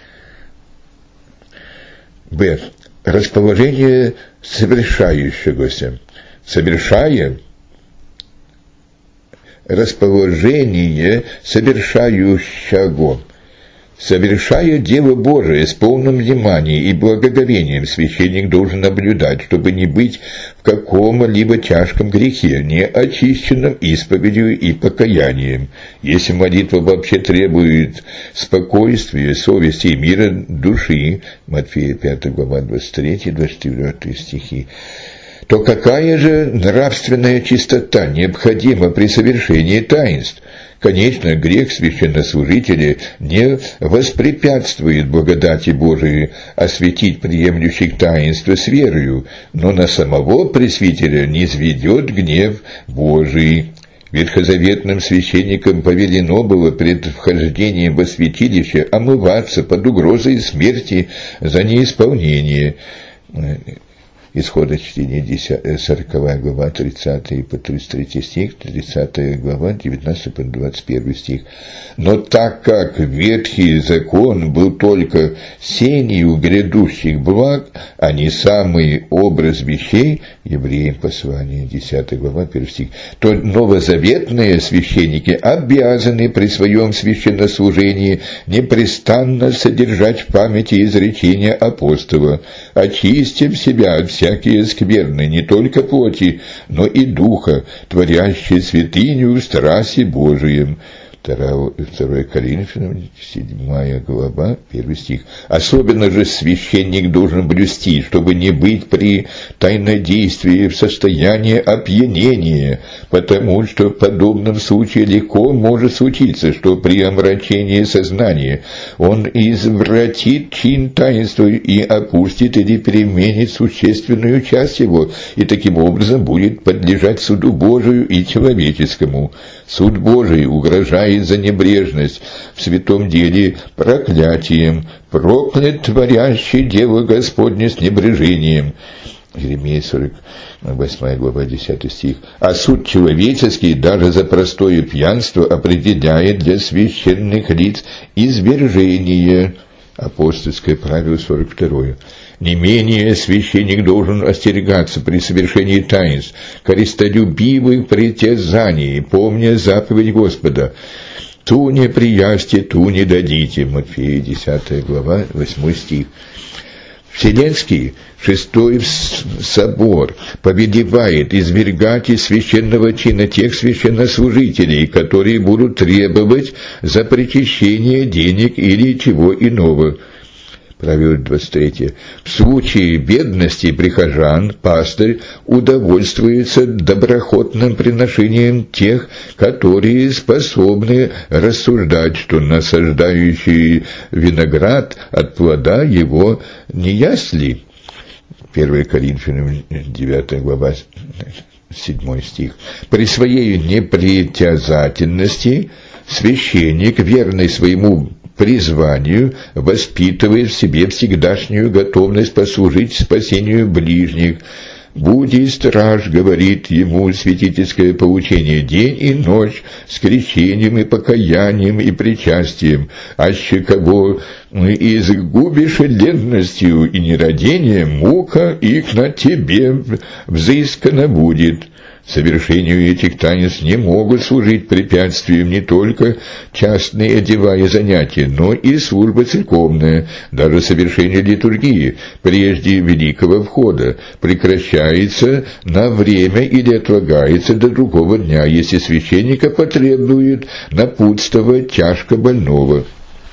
Б. Расположение совершающегося. Расположение совершающего. Совершая дело Божие с полным вниманием и благоговением, священник должен наблюдать, чтобы не быть в каком-либо тяжком грехе, не очищенном исповедью и покаянием. Если молитва вообще требует спокойствия, совести и мира души, Матфея 5 глава, 23-24 стихи, то какая же нравственная чистота необходима при совершении таинств? Конечно, грех священнослужителя не воспрепятствует благодати Божией осветить приемлющих таинства с верою, но на самого пресвитера низведет гнев Божий. Ветхозаветным священникам повелено было пред вхождением во святилище омываться под угрозой смерти за неисполнение. Исхода чтения 40 глава, 30 по 33 стих, 30 глава, 19 по 21 стих. Но так как Ветхий закон был только сенью грядущих благ, а не самый образ вещей, Евреям послание 10 глава, 1 стих, то новозаветные священники обязаны при своем священнослужении непрестанно содержать в памяти изречения апостола: «Очистим себя от всякие скверны, не только плоти, но и духа, творящие святыню в страсти Божием». 2 Коринфянам, 7 глава, 1 стих. Особенно же священник должен блюсти, чтобы не быть при тайнодействии в состоянии опьянения, потому что в подобном случае легко может случиться, что при омрачении сознания он извратит чин таинства и опустит или переменит существенную часть его, и таким образом будет подлежать суду Божию и человеческому. Суд Божий угрожает за небрежность в святом деле проклятием, проклят творящий дело Господне с небрежением. Иеремия 48 глава, 10 стих. А суд человеческий даже за простое пьянство определяет для священных лиц извержение. Апостольское правило 42. Не менее священник должен остерегаться при совершении таинств корыстолюбивых притязаний, помня заповедь Господа. «Ту не приясьте, ту не дадите». Матфея 10 глава, 8 стих. Вселенский Шестой собор повелевает извергать из священного чина тех священнослужителей, которые будут требовать за причащение денег или чего иного. Правило 23. В случае бедности прихожан пастырь удовольствуется доброхотным приношением тех, которые способны рассуждать, что насаждающий виноград от плода его не ясли. 1 Коринфянам 9 глава 7 стих. При своей непритязательности священник, верный своему призванию, воспитывает в себе всегдашнюю готовность послужить спасению ближних. «Буди страж», — говорит ему святительское поучение, — «день и ночь с крещением и покаянием и причастием, аще кого изгубишь ленностью и нерадением, мука их на тебе взыскана будет». Совершению этих таинств не могут служить препятствием не только частные дела и занятия, но и служба церковная. Даже совершение литургии прежде великого входа прекращается на время или отлагается до другого дня, если священника потребует напутствовать тяжко больного.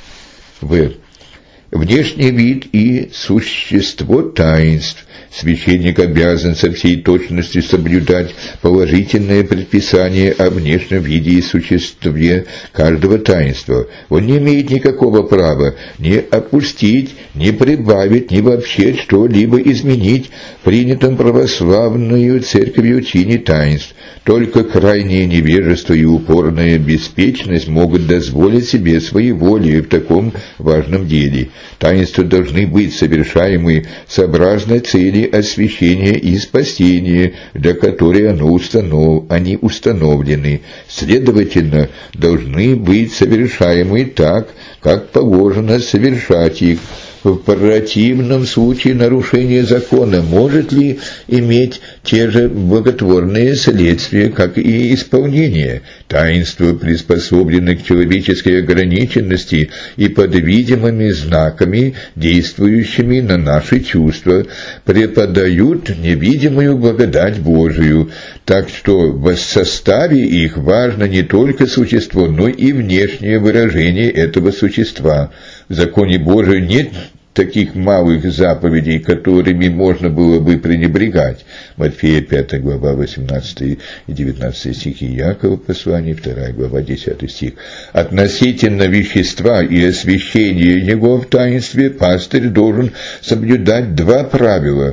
Внешний вид и существо таинств. Священник обязан со всей точностью соблюдать положительное предписание о внешнем виде и существе каждого таинства. Он не имеет никакого права ни опустить, ни прибавить, ни вообще что-либо изменить в принятом православную церковью чине таинств. Только крайнее невежество и упорная беспечность могут дозволить себе своеволие в таком важном деле. Таинства должны быть совершаемы сообразно цели освящения и спасения, для которой они установлены. Следовательно, должны быть совершаемы так, как положено совершать их. В противном случае нарушение закона может ли иметь те же благотворные следствия, как и исполнение? Таинства приспособлены к человеческой ограниченности и под видимыми знаками, действующими на наши чувства, преподают невидимую благодать Божию, так что в составе их важно не только существо, но и внешнее выражение этого существа. В законе Божьем нет таких малых заповедей, которыми можно было бы пренебрегать. Матфея 5 глава 18 и 19 стихи, Якова послание 2 глава 10 стих. Относительно вещества и освящения его в таинстве пастырь должен соблюдать два правила.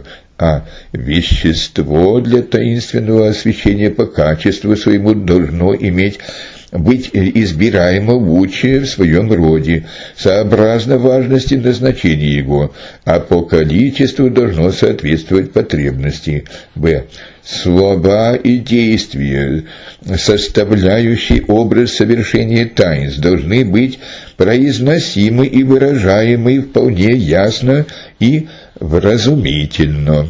Вещество для таинственного освящения по качеству своему должно быть избираемо лучшее в своем роде, сообразно важности назначения его, а по количеству должно соответствовать потребности. Слова и действия, составляющие образ совершения таинств, должны быть произносимы и выражаемы вполне ясно и вразумительно.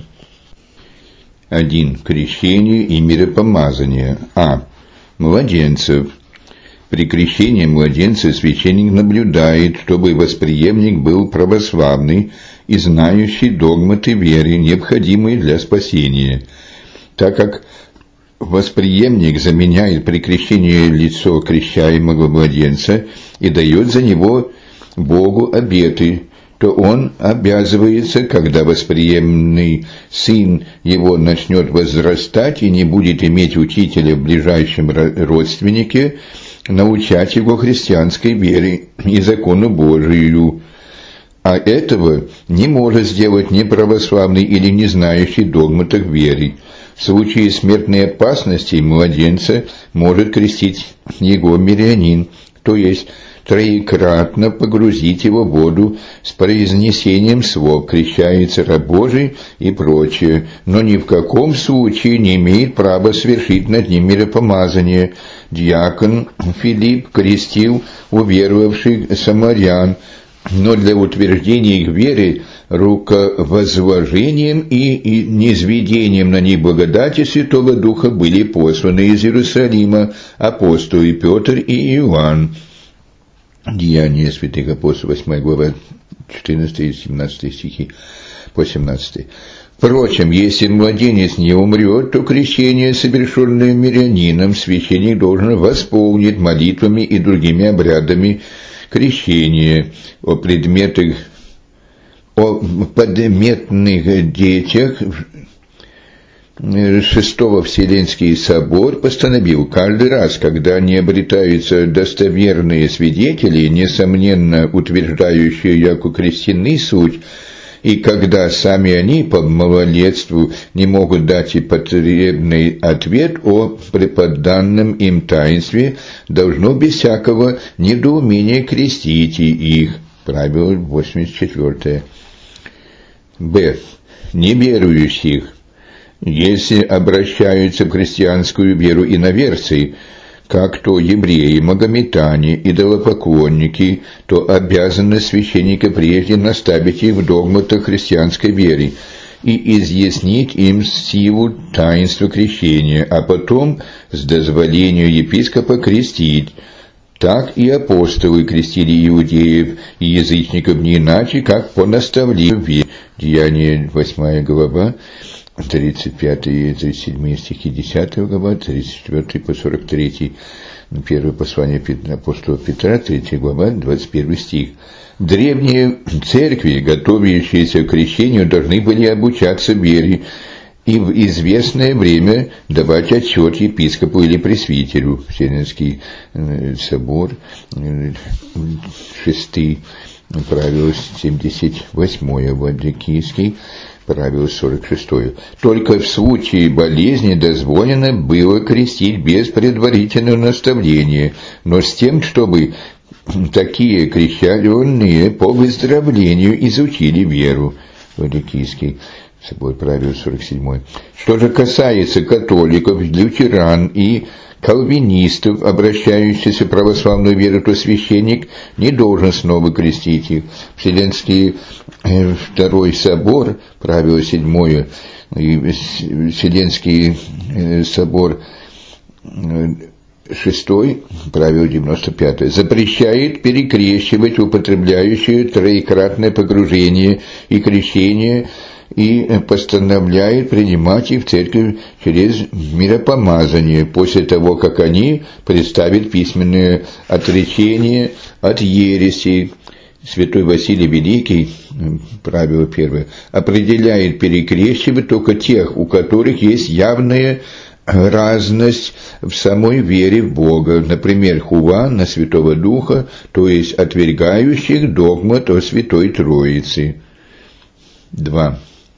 1. Крещение и миропомазание. Младенцев. При крещении младенца священник наблюдает, чтобы восприемник был православный и знающий догматы веры, необходимые для спасения. Так как восприемник заменяет при крещении лицо крещаемого младенца и дает за него Богу обеты, то он обязывается, когда восприемный сын его начнет возрастать и не будет иметь учителя в ближайшем родственнике, научать его христианской вере и закону Божию. А этого не может сделать ни православный или не знающий догматов веры. В случае смертной опасности младенца может крестить его мирянин, то есть троекратно погрузить его в воду с произнесением слов «крещается раб Божий» и прочее, но ни в каком случае не имеет права совершить над ним миропомазание. Диакон Филипп крестил уверовавших самарян, но для утверждения их веры руковозложением и низведением на них благодати Святого Духа были посланы из Иерусалима апостолы Петр и Иоанн. Деяния святых апостолов, 8 глава, 14 и 17 стихи по 17. Впрочем, если младенец не умрет, то крещение, совершенное мирянином, священник должен восполнить молитвами и другими обрядами крещения. О предметных детях Шестого Вселенский собор постановил: каждый раз, когда не обретаются достоверные свидетели, несомненно утверждающие, яко крещены суть, и когда сами они по малолетству не могут дать и потребный ответ о преподанном им таинстве, должно без всякого недоумения крестить их. Правило 84. Б. Неверующих. Если обращаются в христианскую веру иноверцы, как то евреи, магометане, идолопоклонники, то обязаны священника прежде наставить их в догматах христианской веры и изъяснить им силу таинства крещения, а потом с дозволения епископа крестить. Так и апостолы крестили иудеев и язычников не иначе, как по наставлению. Деяния 8 глава, 35 и 37 стихи, 10 глава, 34 по 43, первое послание апостола Петра, 3 глава, 21 стих. Древние церкви, готовящиеся к крещению, должны были обучаться вере и в известное время давать отчет епископу или пресвитеру. Вселенский собор, 6 правило 78, Владикийский, правило 46. Только в случае болезни дозволено было крестить без предварительного наставления, но с тем, чтобы такие крещенные по выздоровлению изучили веру. Владикийский собор, правило 47. Что же касается католиков, лютеран и кальвинистов, обращающихся в православную веру, то священник не должен снова крестить их. Вселенский Второй собор, правило 7, и Вселенский собор 6, правило 95, запрещает перекрещивать употребляющие троекратное погружение и крещение и постановляет принимать их в церковь через миропомазание, после того, как они представят письменное отречение от ереси. Святой Василий Великий, правило 1, определяет перекрещивать только тех, у которых есть явная разность в самой вере в Бога, например, хуван на Святого Духа, то есть отвергающих догмат о Святой Троице. 2.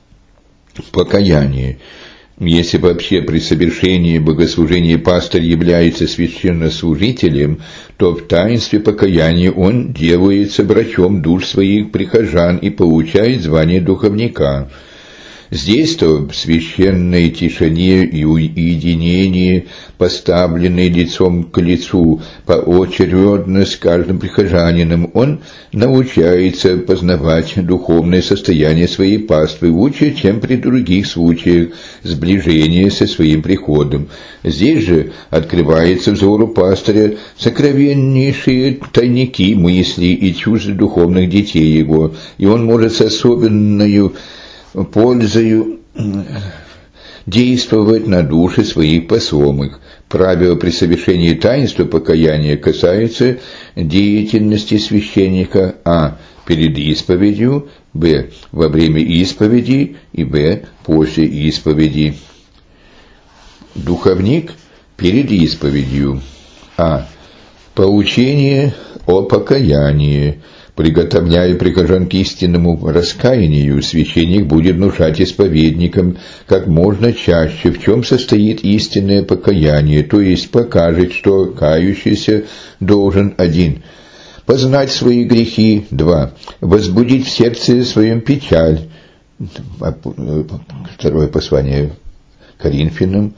Покаяние. Если вообще при совершении богослужения пастырь является священнослужителем, то в таинстве покаяния он делается врачом душ своих прихожан и получает звание духовника. Здесь-то в священной тишине и уединении, поставленной лицом к лицу, поочередно с каждым прихожанином, он научается познавать духовное состояние своей паствы лучше, чем при других случаях сближения со своим приходом. Здесь же открывается взору пастыря сокровеннейшие тайники мыслей и чувств духовных детей его, и он может с особенной пользою действовать на души своих посомых. Правило при совершении таинства покаяния касается деятельности священника: а. перед исповедью, б. во время исповеди и б. после исповеди. Духовник перед исповедью: а. поучение о покаянии. Приготовляя прихожан к истинному раскаянию, священник будет внушать исповедникам как можно чаще, в чем состоит истинное покаяние, то есть покажет, что кающийся должен: 1. познать свои грехи, 2. возбудить в сердце своем печаль. Второе послание Коринфянам,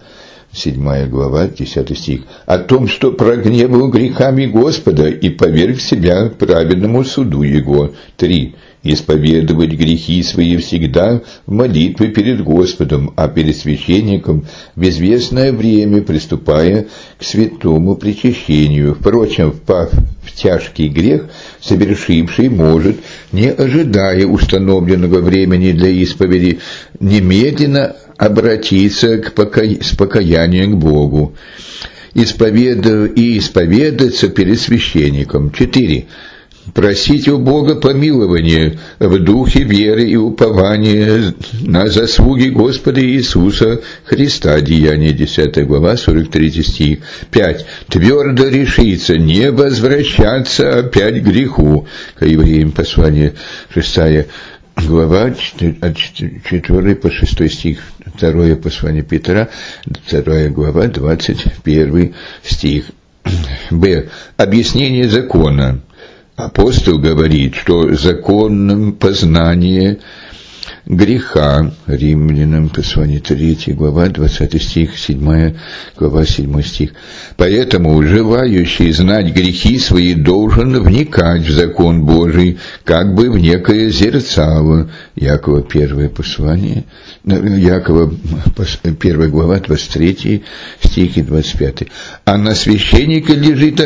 7 глава, 10 стих. О том, что прогневал грехами Господа и поверг себя праведному суду Его. 3. Исповедовать грехи свои всегда в молитве перед Господом, а перед священником в известное время приступая к святому причащению. Впрочем, впав в тяжкий грех, совершивший может, не ожидая установленного времени для исповеди, немедленно обратиться с покаянием к Богу и исповедаться перед священником. 4. Просить у Бога помилования в духе веры и упования на заслуги Господа Иисуса Христа. Деяния 10 глава, 43 стих. 5. Твердо решиться не возвращаться опять к греху. К Евреям послание 6 глава, от 4 по 6 стих. 2 послание Петра, 2 глава, 21 стих. Б. Объяснение закона. Апостол говорит, что законом познание греха, Римлянам, послание 3 глава, 20 стих, 7 глава, 7 стих. Поэтому желающий знать грехи свои должен вникать в закон Божий, как бы в некое зерцало. Якова 1 послание, Якова 1 глава, 23 стих и 25. А на священника лежит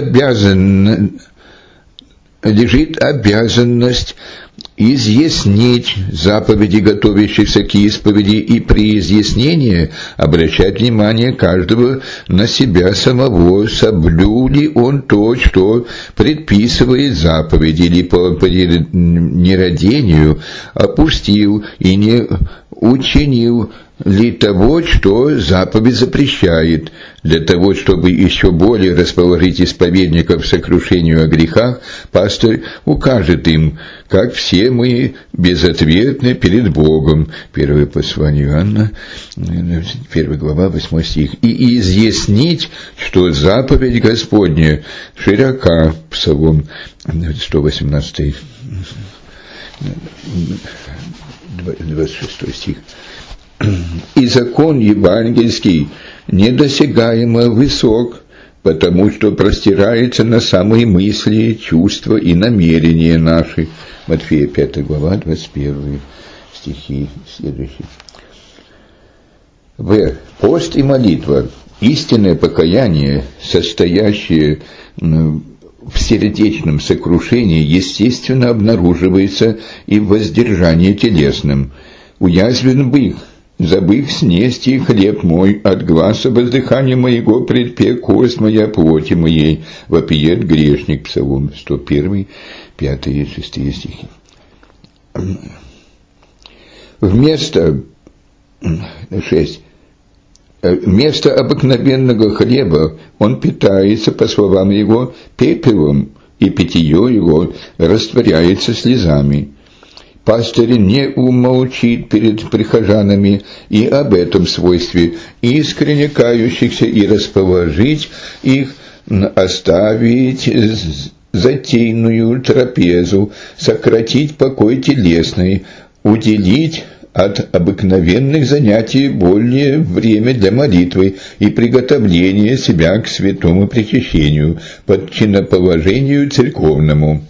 обязанность изъяснить заповеди, готовящихся к исповеди, и при изъяснении обращать внимание каждого на себя самого, соблюл ли он то, что предписывает заповеди, или по нерадению опустил и не учинил ли того, что заповедь запрещает. Для того, чтобы еще более расположить исповедников к сокрушению о грехах, пастырь укажет им, как все мы безответны перед Богом. 1 послание Иоанна, 1 глава, 8 стих. И изъяснить, что заповедь Господня широка, Псалом 118, 26 стих. И закон евангельский недосягаемо высок, потому что простирается на самые мысли, чувства и намерения наши. Матфея 5 глава, 21 стихи следующие. В. Пост и молитва. Истинное покаяние, состоящее в сердечном сокрушении, естественно обнаруживается и в воздержании телесном. Уязвлен бых, забыв снести хлеб мой, от гласа воздыхания моего предпе кость моя плоти моей, вопиет грешник. Псалом 101, 5 и 6 стихи. Вместо обыкновенного хлеба он питается, по словам его, пепелом, и питье его растворяется слезами. Пастырь не умолчит перед прихожанами и об этом свойстве искренне кающихся и расположить их, оставить затейную трапезу, сократить покой телесный, уделить от обыкновенных занятий более время для молитвы и приготовления себя к святому причащению, под чиноположению церковному.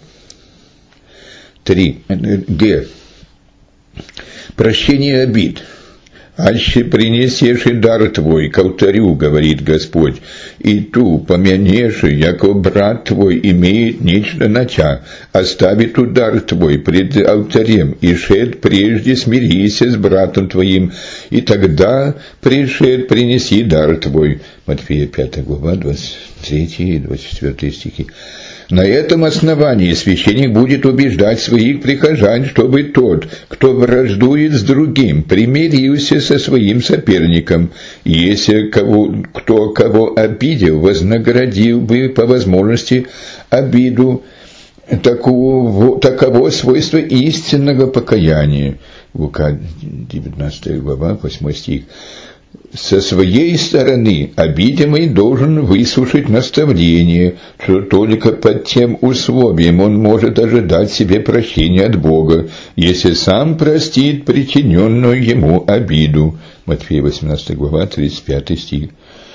3. Г. Прощение обид. «Аще принесешь и дар твой к алтарю, говорит Господь, и ту помянешь, яко брат твой имеет нечто нача, остави ту дар твой пред алтарем, и шед прежде смирися с братом твоим, и тогда пришед принеси дар твой». Матфея 5 глава, 23 и 24 стихи. На этом основании священник будет убеждать своих прихожан, чтобы тот, кто враждует с другим, примирился со своим соперником, и если кто кого обидел, вознаградил бы по возможности обиду. Таково свойство истинного покаяния. Лука 19 глава, 8 стих. Со своей стороны обидимый должен выслушать наставление, что только под тем условием он может ожидать себе прощения от Бога, если сам простит причиненную ему обиду. Матфея 18 глава, 35 стих.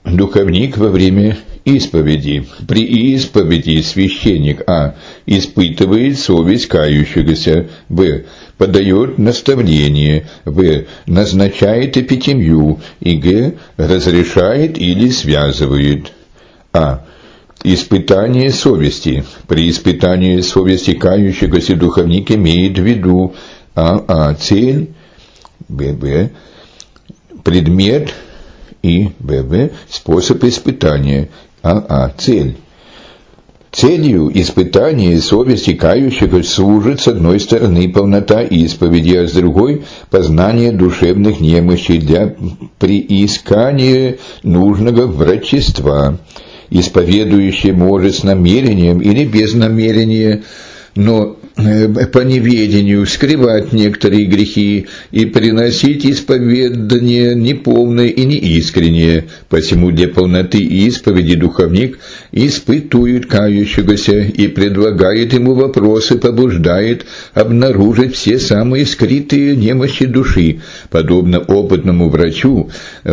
Духовник во время исповеди. При исповеди священник а. испытывает совесть кающегося, б. подает наставление, в. назначает эпитемью, и г. разрешает или связывает. А. Испытание совести. При испытании совести кающегося духовник имеет в виду а. цель, б. предмет и б. способ испытания, а. цель. Целью испытания совести кающегося служит с одной стороны полнота исповеди, а с другой – познание душевных немощей для приискания нужного врачества. Исповедующий может с намерением или без намерения, но по неведению скрывать некоторые грехи и приносить исповедание неполное и неискреннее. Посему для полноты исповеди духовник испытует кающегося и предлагает ему вопросы, побуждает обнаружить все самые скрытые немощи души, подобно опытному врачу,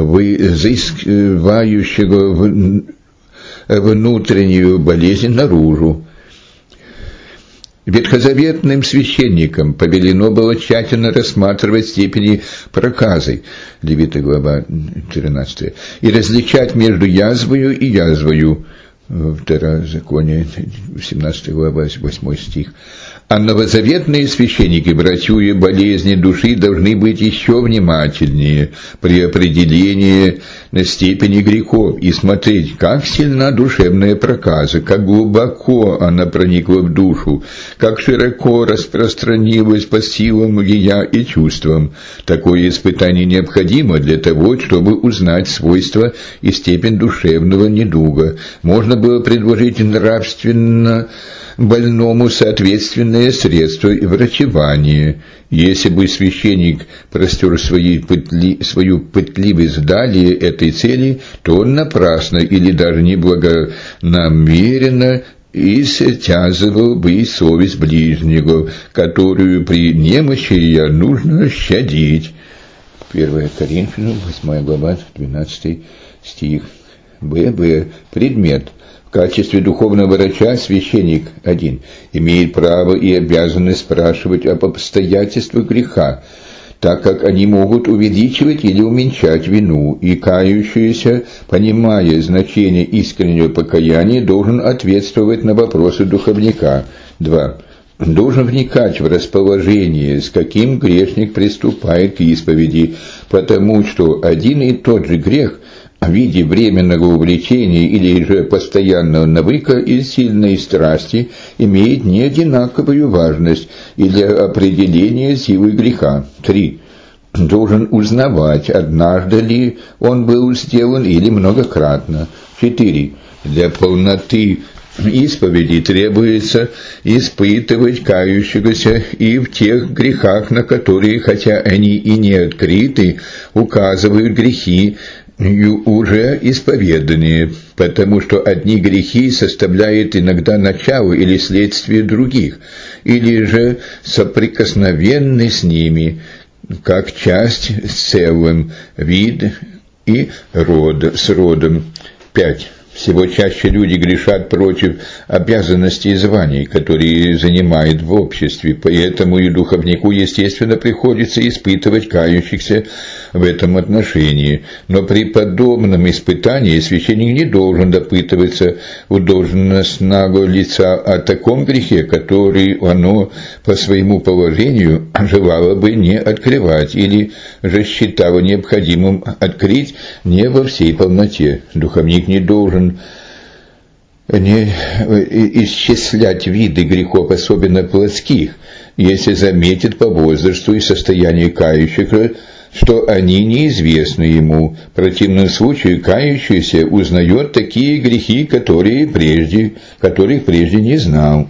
вызывающего внутреннюю болезнь наружу. Ветхозаветным священникам повелено было тщательно рассматривать степени проказы, Левиты глава 13, и различать между язвою и язвою, Второзаконие 17 глава 8 стих. А новозаветные священники, врачуя болезни души, должны быть еще внимательнее при определении степени грехов и смотреть, как сильна душевная проказа, как глубоко она проникла в душу, как широко распространилась по силам ее и чувствам. Такое испытание необходимо для того, чтобы узнать свойства и степень душевного недуга. Можно было предложить нравственно больному соответственные средства и врачевание. Если бы священник простер свою пытливость далее этой цели, то он напрасно или даже неблагонамеренно истязывал бы совесть ближнего, которую при немощи ее нужно щадить. 1 Коринфянам, 8 глава, 12 стих. Б. Предмет. В качестве духовного врача священник 1 имеет право и обязанность спрашивать об обстоятельствах греха, так как они могут увеличивать или уменьшать вину, и кающийся, понимая значение искреннего покаяния, должен ответствовать на вопросы духовника. 2. Должен вникать в расположение, с каким грешник приступает к исповеди, потому что один и тот же грех в виде временного увлечения или же постоянного навыка и сильной страсти имеет не одинаковую важность и для определения силы греха. 3. Должен узнавать, однажды ли он был сделан или многократно. 4. Для полноты исповеди требуется испытывать кающегося и в тех грехах, на которые, хотя они и не открыты, указывают грехи, уже исповеданные, потому что одни грехи составляют иногда начало или следствие других, или же соприкосновенны с ними, как часть с целым, вид и с родом. 5. Всего чаще люди грешат против обязанностей и званий, которые занимают в обществе, поэтому и духовнику, естественно, приходится испытывать кающихся в этом отношении. Но при подобном испытании священник не должен допытываться у должностного лица о таком грехе, который оно по своему положению желало бы не открывать или же считало необходимым открыть не во всей полноте. Духовник не должен исчислять виды грехов, особенно плотских, если заметит по возрасту и состоянию кающихся, что они неизвестны ему. В противном случае кающийся узнает такие грехи, которых прежде не знал.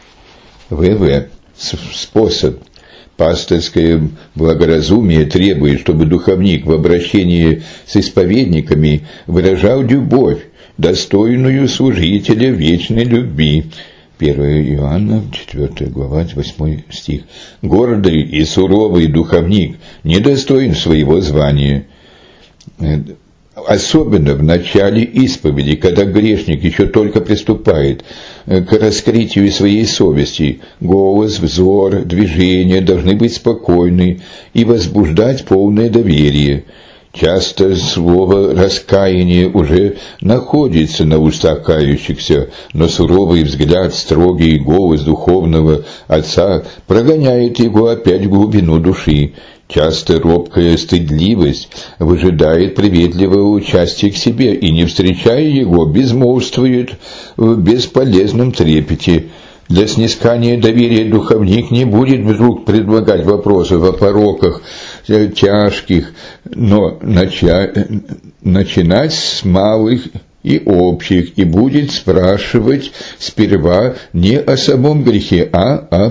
Способ. Пастырское благоразумие требует, чтобы духовник в обращении с исповедниками выражал любовь, достойную служителя вечной любви. 1 Иоанна, 4 глава, 8 стих. Гордый и суровый духовник недостоин своего звания. особенно в начале исповеди, когда грешник еще только приступает к раскрытию своей совести, голос, взор, движения должны быть спокойны и возбуждать полное доверие. Часто слово «раскаяние» уже находится на устах кающихся, но суровый взгляд, строгий голос духовного отца прогоняет его опять в глубину души. Часто робкая стыдливость выжидает приветливого участия к себе и, не встречая его, безмолвствует в бесполезном трепете. Для снискания доверия духовник не будет вдруг предлагать вопросы о пороках тяжких, но начинать с малых и общих, и будет спрашивать сперва не о самом грехе, а о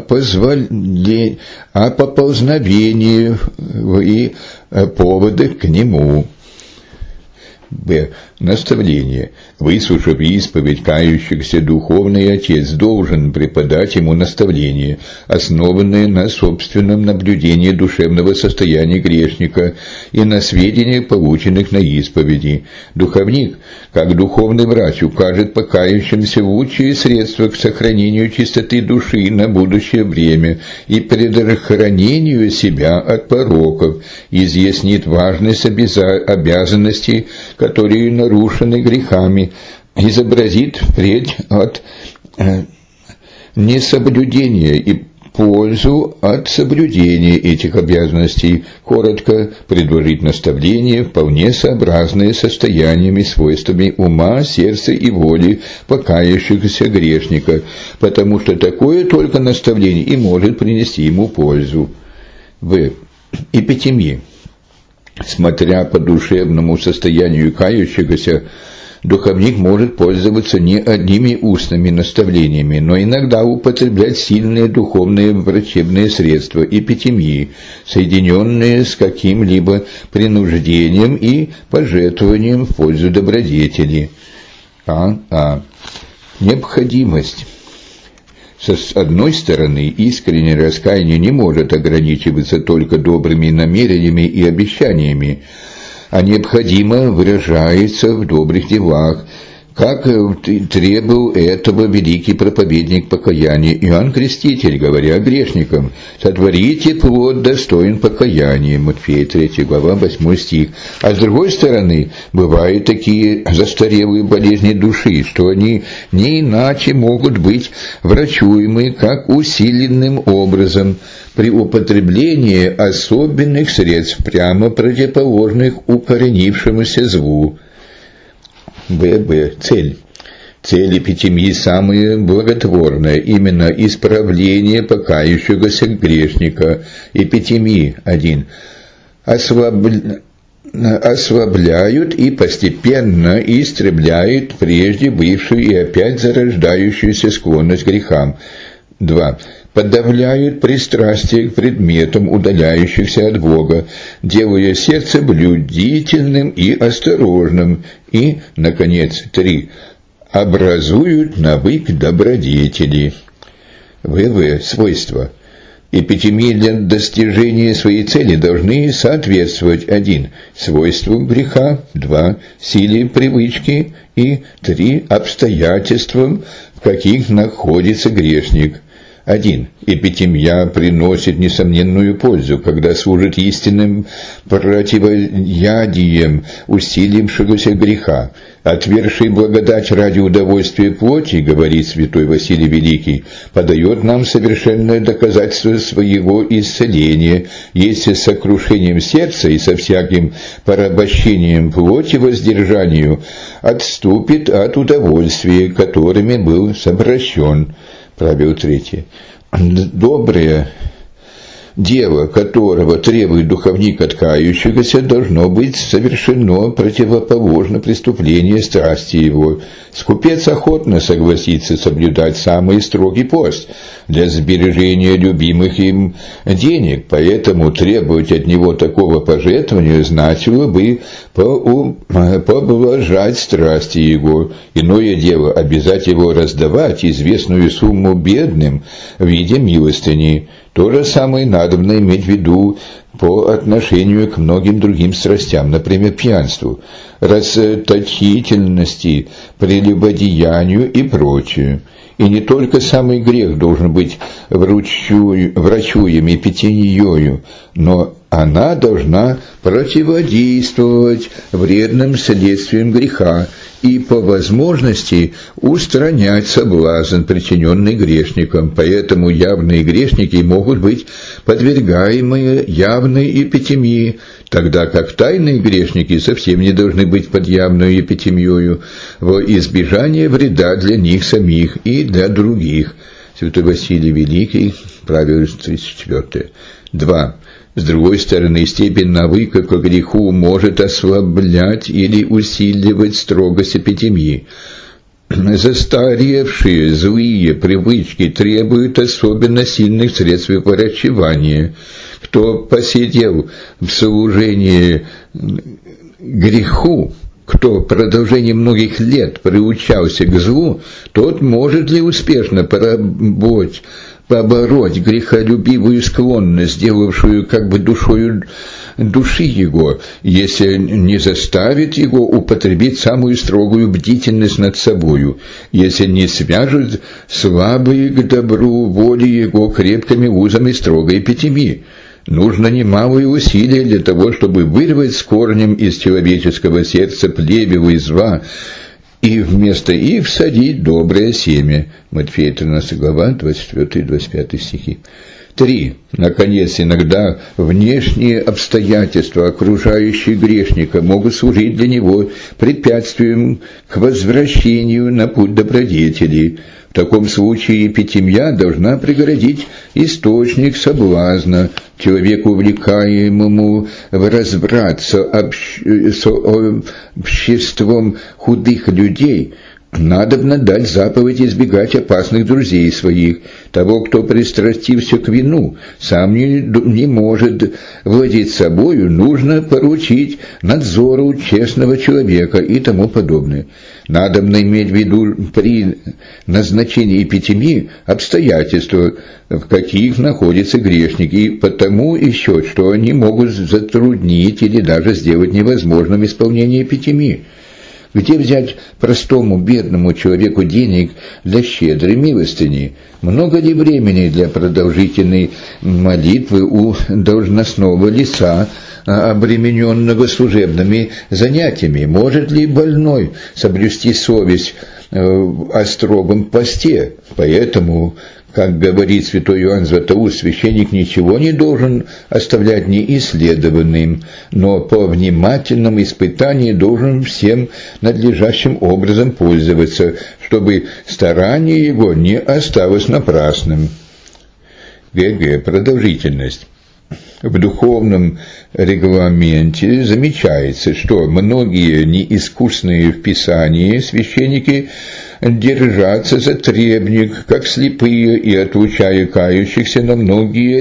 поползновении и поводах к нему. Б. Наставление. Выслушав исповедь кающихся, духовный отец должен преподать ему наставление, основанное на собственном наблюдении душевного состояния грешника и на сведениях, полученных на исповеди. Духовник, как духовный врач, укажет покающимся лучшие средства к сохранению чистоты души на будущее время и предохранению себя от пороков, изъяснит важность обязанностей, которые нарушены грехами, изобразит впредь от несоблюдения и пользу от соблюдения этих обязанностей, коротко предложить наставления, вполне сообразные состояниями и свойствами ума, сердца и воли покаявшегося грешника, потому что такое только наставление и может принести ему пользу. В. Эпитемии. Смотря по душевному состоянию кающегося, духовник может пользоваться не одними устными наставлениями, но иногда употреблять сильные духовные врачебные средства эпитемии, соединенные с каким-либо принуждением и пожертвованием в пользу добродетели. Необходимость. С одной стороны, искреннее раскаяние не может ограничиваться только добрыми намерениями и обещаниями, а необходимо выражается в добрых делах, как требовал этого великий проповедник покаяния Иоанн Креститель, говоря грешникам: «Сотворите плод достоин покаяния» Матфея 3 глава 8 стих. А с другой стороны, бывают такие застарелые болезни души, что они не иначе могут быть врачуемы, как усиленным образом при употреблении особенных средств, прямо противоположных укоренившемуся злу. Цель. Цель эпитемии самая благотворная, именно исправление покающегося грешника. Эпитемии 1. Ослабляют и постепенно истребляют прежде бывшую и опять зарождающуюся склонность к грехам. 2. Подавляют пристрастие к предметам, удаляющихся от Бога, делая сердце блюдительным и осторожным. И, наконец, 3. Образуют навык добродетели. Свойства. Эпитемии для достижения своей цели должны соответствовать: 1. Свойствам греха, 2. Силе привычки и 3. Обстоятельствам, в каких находится грешник. 1. Эпитемия приносит несомненную пользу, когда служит истинным противоядием усилившегося греха. «Отвергший благодать ради удовольствия плоти, — говорит святой Василий Великий, — подает нам совершенное доказательство своего исцеления, если с сокрушением сердца и со всяким порабощением плоти воздержанию отступит от удовольствия, которыми был совращен». Правило 3. Доброе дело, которого требует духовник от кающегося, должно быть совершено противоположно преступлению страсти его. Скупец охотно согласится соблюдать самый строгий пост для сбережения любимых им денег, поэтому требовать от него такого пожертвования значило бы поблажать страсти его. Иное дело — обязать его раздавать известную сумму бедным в виде милостыни. То же самое надобно иметь в виду по отношению к многим другим страстям, например, пьянству, расточительности, прелюбодеянию и прочее. И не только самый грех должен быть врачуем и питьею, но она должна противодействовать вредным следствиям греха и по возможности устранять соблазн, причиненный грешником. Поэтому явные грешники могут быть подвергаемы явной эпитемии, тогда как тайные грешники совсем не должны быть под явной эпитемией во избежание вреда для них самих и для других. Святой Василий Великий, правило 34. 2. С другой стороны, степень навыка к греху может ослаблять или усиливать строгость эпитемии. Застаревшие злые привычки требуют особенно сильных средств врачевания. Кто посидел в служении греху, кто в продолжении многих лет приучался к злу, тот может ли успешно побороть грехолюбивую склонность, сделавшую как бы душою души его, если не заставит его употребить самую строгую бдительность над собою, если не свяжет слабые к добру воли его крепкими узами строгой эпитемии. Нужно немалые усилия для того, чтобы вырвать с корнем из человеческого сердца плевел и зла, и вместо их всадить доброе семя. Матфея 13 глава, 24-25 стихи. 3. Наконец, иногда внешние обстоятельства, окружающие грешника, могут служить для него препятствием к возвращению на путь добродетели. В таком случае эпитемия должна преградить источник соблазна. Человеку, увлекаемому в разврат с обществом худых людей, надобно дать заповедь избегать опасных друзей своих. Того, кто пристрастился к вину, сам не может владеть собою, нужно поручить надзору честного человека и тому подобное. Надобно иметь в виду при назначении эпитемии обстоятельства, в каких находятся грешники, и потому еще, что они могут затруднить или даже сделать невозможным исполнение эпитемии. Где взять простому бедному человеку денег для щедрой милостыни? Много ли времени для продолжительной молитвы у должностного лица, обремененного служебными занятиями? Может ли больной соблюсти совесть о строгом посте? Поэтому, как говорит святой Иоанн Златоуст, священник ничего не должен оставлять неисследованным, но по внимательному испытанию должен всем надлежащим образом пользоваться, чтобы старание его не осталось напрасным. Продолжительность. В духовном регламенте замечается, что многие неискусные в Писании священники держатся за требник, как слепые, и, отлучая кающихся на многие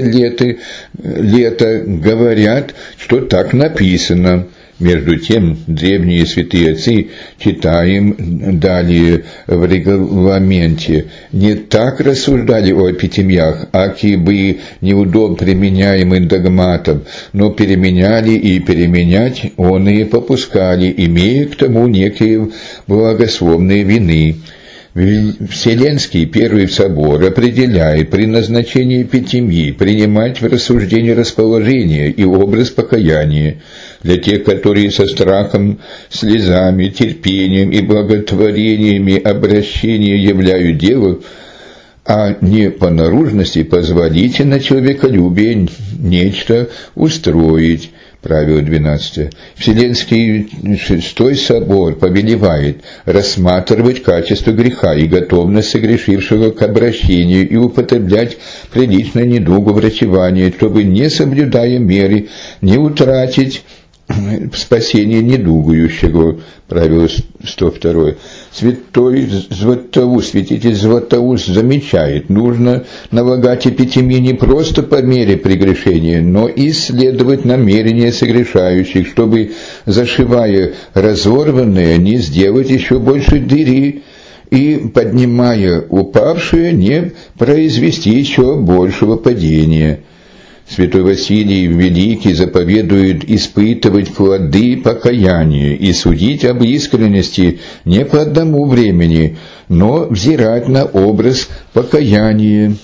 лета, говорят, что так написано. Между тем, древние святые отцы, читаем далее в регламенте, не так рассуждали о эпитемиях, аки бы неудобно применяемым догматом, но переменяли и переменять оные попускали, имея к тому некие благословные вины. Вселенский Первый Собор определяет при назначении эпитемии принимать в рассуждение расположение и образ покаяния для тех, которые со страхом, слезами, терпением и благотворениями обращения являют дело, а не по наружности позволительно человеколюбие нечто устроить. Правило 12. Вселенский Шестой Собор повелевает рассматривать качество греха и готовность согрешившего к обращению и употреблять приличное недугу врачевания, чтобы, не соблюдая меры, не утратить спасение недугающего. Правило 102. Святитель Златоуст замечает, нужно налагать эпитемии не просто по мере прегрешения, но и исследовать намерения согрешающих, чтобы, зашивая разорванное, не сделать еще больше дыры и, поднимая упавшие, не произвести еще большего падения. Святой Василий Великий заповедует испытывать плоды покаяния и судить об искренности не по одному времени, но взирать на образ покаяния.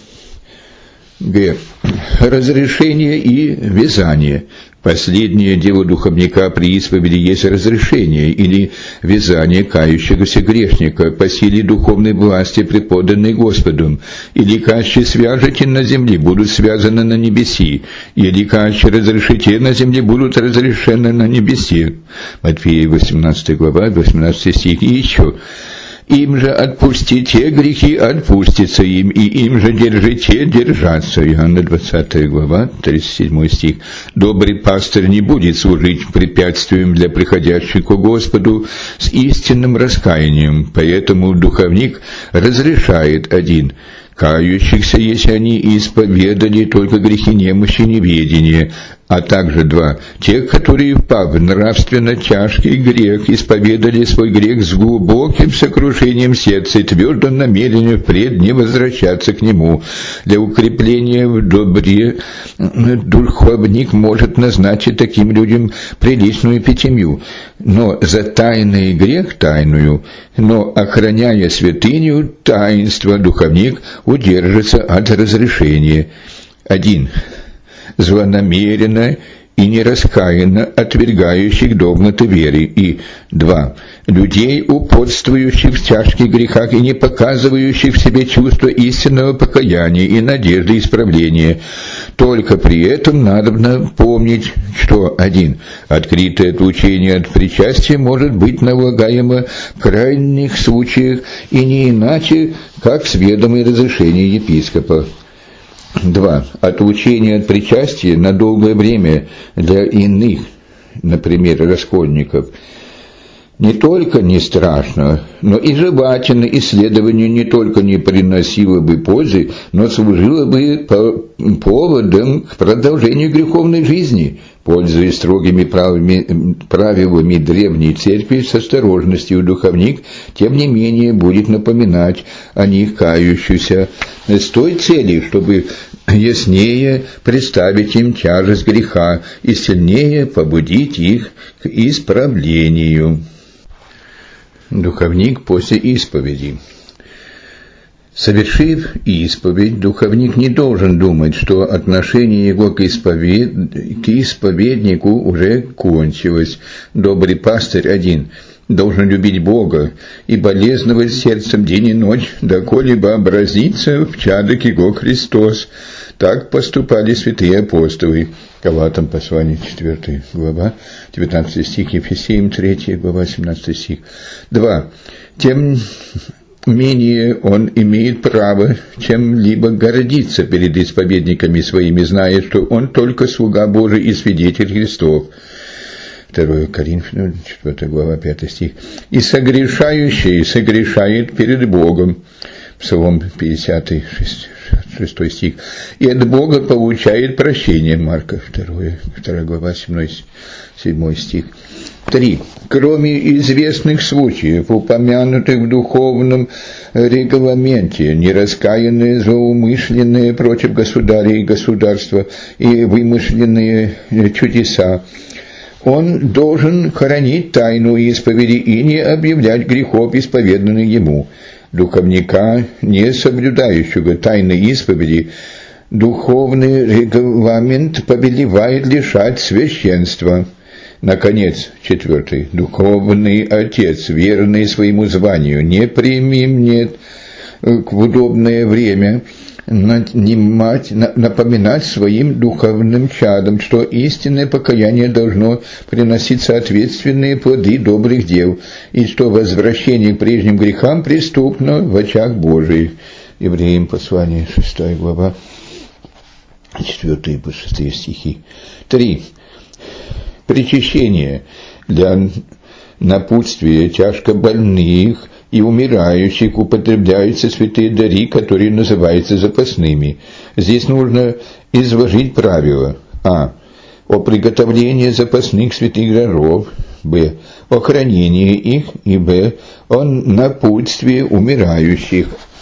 Г. Разрешение и вязание. Последнее дело духовника при исповеди есть разрешение или вязание кающегося грешника по силе духовной власти, преподанной Господом, или каще свяжете на земле, будут связаны на небеси, или каще разрешите на земле, будут разрешены на небесе. Матфея 18 глава, 18 стих. И еще. Им же отпустите грехи, отпустятся им, и им же держите, держаться. Иоанна 20 глава, 37 стих. Добрый пастырь не будет служить препятствием для приходящих к Господу с истинным раскаянием, поэтому духовник разрешает: 1. Кающихся, если они исповедали только грехи немощи и неведения, а также 2. Тех, которые, впав в нравственно тяжкий грех, исповедали свой грех с глубоким сокрушением сердца и твердым намерением впредь не возвращаться к нему. Для укрепления в добре духовник может назначить таким людям приличную пятимью, но за тайный грех тайную, но охраняя святыню таинства, духовник удержится от разрешения. 1. Злонамеренно и нераскаянно отвергающих догматы веры. И 2. Людей, упорствующих в тяжких грехах и не показывающих в себе чувство истинного покаяния и надежды исправления. Только при этом надобно помнить, что 1. Открытое отлучение от причастия может быть налагаемо в крайних случаях и не иначе, как с ведомой разрешения епископа. 2. Отлучение от причастия на долгое время для иных, например, раскольников, не только не страшно, но и желательно исследование не только не приносило бы пользы, но служило бы поводом к продолжению греховной жизни, пользуясь строгими правилами древней церкви с осторожностью. Духовник, тем не менее, будет напоминать о них кающихся с той целью, чтобы яснее представить им тяжесть греха и сильнее побудить их к исправлению. Духовник после исповеди. Совершив исповедь, духовник не должен думать, что отношение его к исповеднику уже кончилось. Добрый пастырь 1 должен любить Бога и болезновать сердцем день и ночь, доколе-бы образится в чадок его Христос. Так поступали святые апостолы. Галатам послание 4 глава, 19 стих, Ефесеям 3 глава, 17 стих. 2. Тем менее он имеет право чем-либо гордиться перед исповедниками своими, зная, что он только слуга Божий и свидетель Христов. 2 Коринфянам 4 глава, 5 стих. И согрешающий согрешает перед Богом. Псалом 50, 6 стих. И от Бога получает прощение. Марка 2 глава, 7 стих. 3. Кроме известных случаев, упомянутых в духовном регламенте, нераскаянные, злоумышленные против государя и государства и вымышленные чудеса, он должен хранить тайну исповеди и не объявлять грехов, исповеданных ему. Духовника, не соблюдающего тайны исповеди, духовный регламент повелевает лишать священства. Наконец, 4. Духовный отец, верный своему званию, не применит в удобное время напоминать своим духовным чадам, что истинное покаяние должно приносить соответственные плоды добрых дел, и что возвращение к прежним грехам преступно в очах Божиих. Евреям послание 6 глава, 4 по 6 стихи. 3. Причащение для напутствия тяжко больных и умирающих употребляются святые дары, которые называются запасными. Здесь нужно изложить правила. О приготовлении запасных святых даров, б. О хранении их, и б. О напутствии умирающих.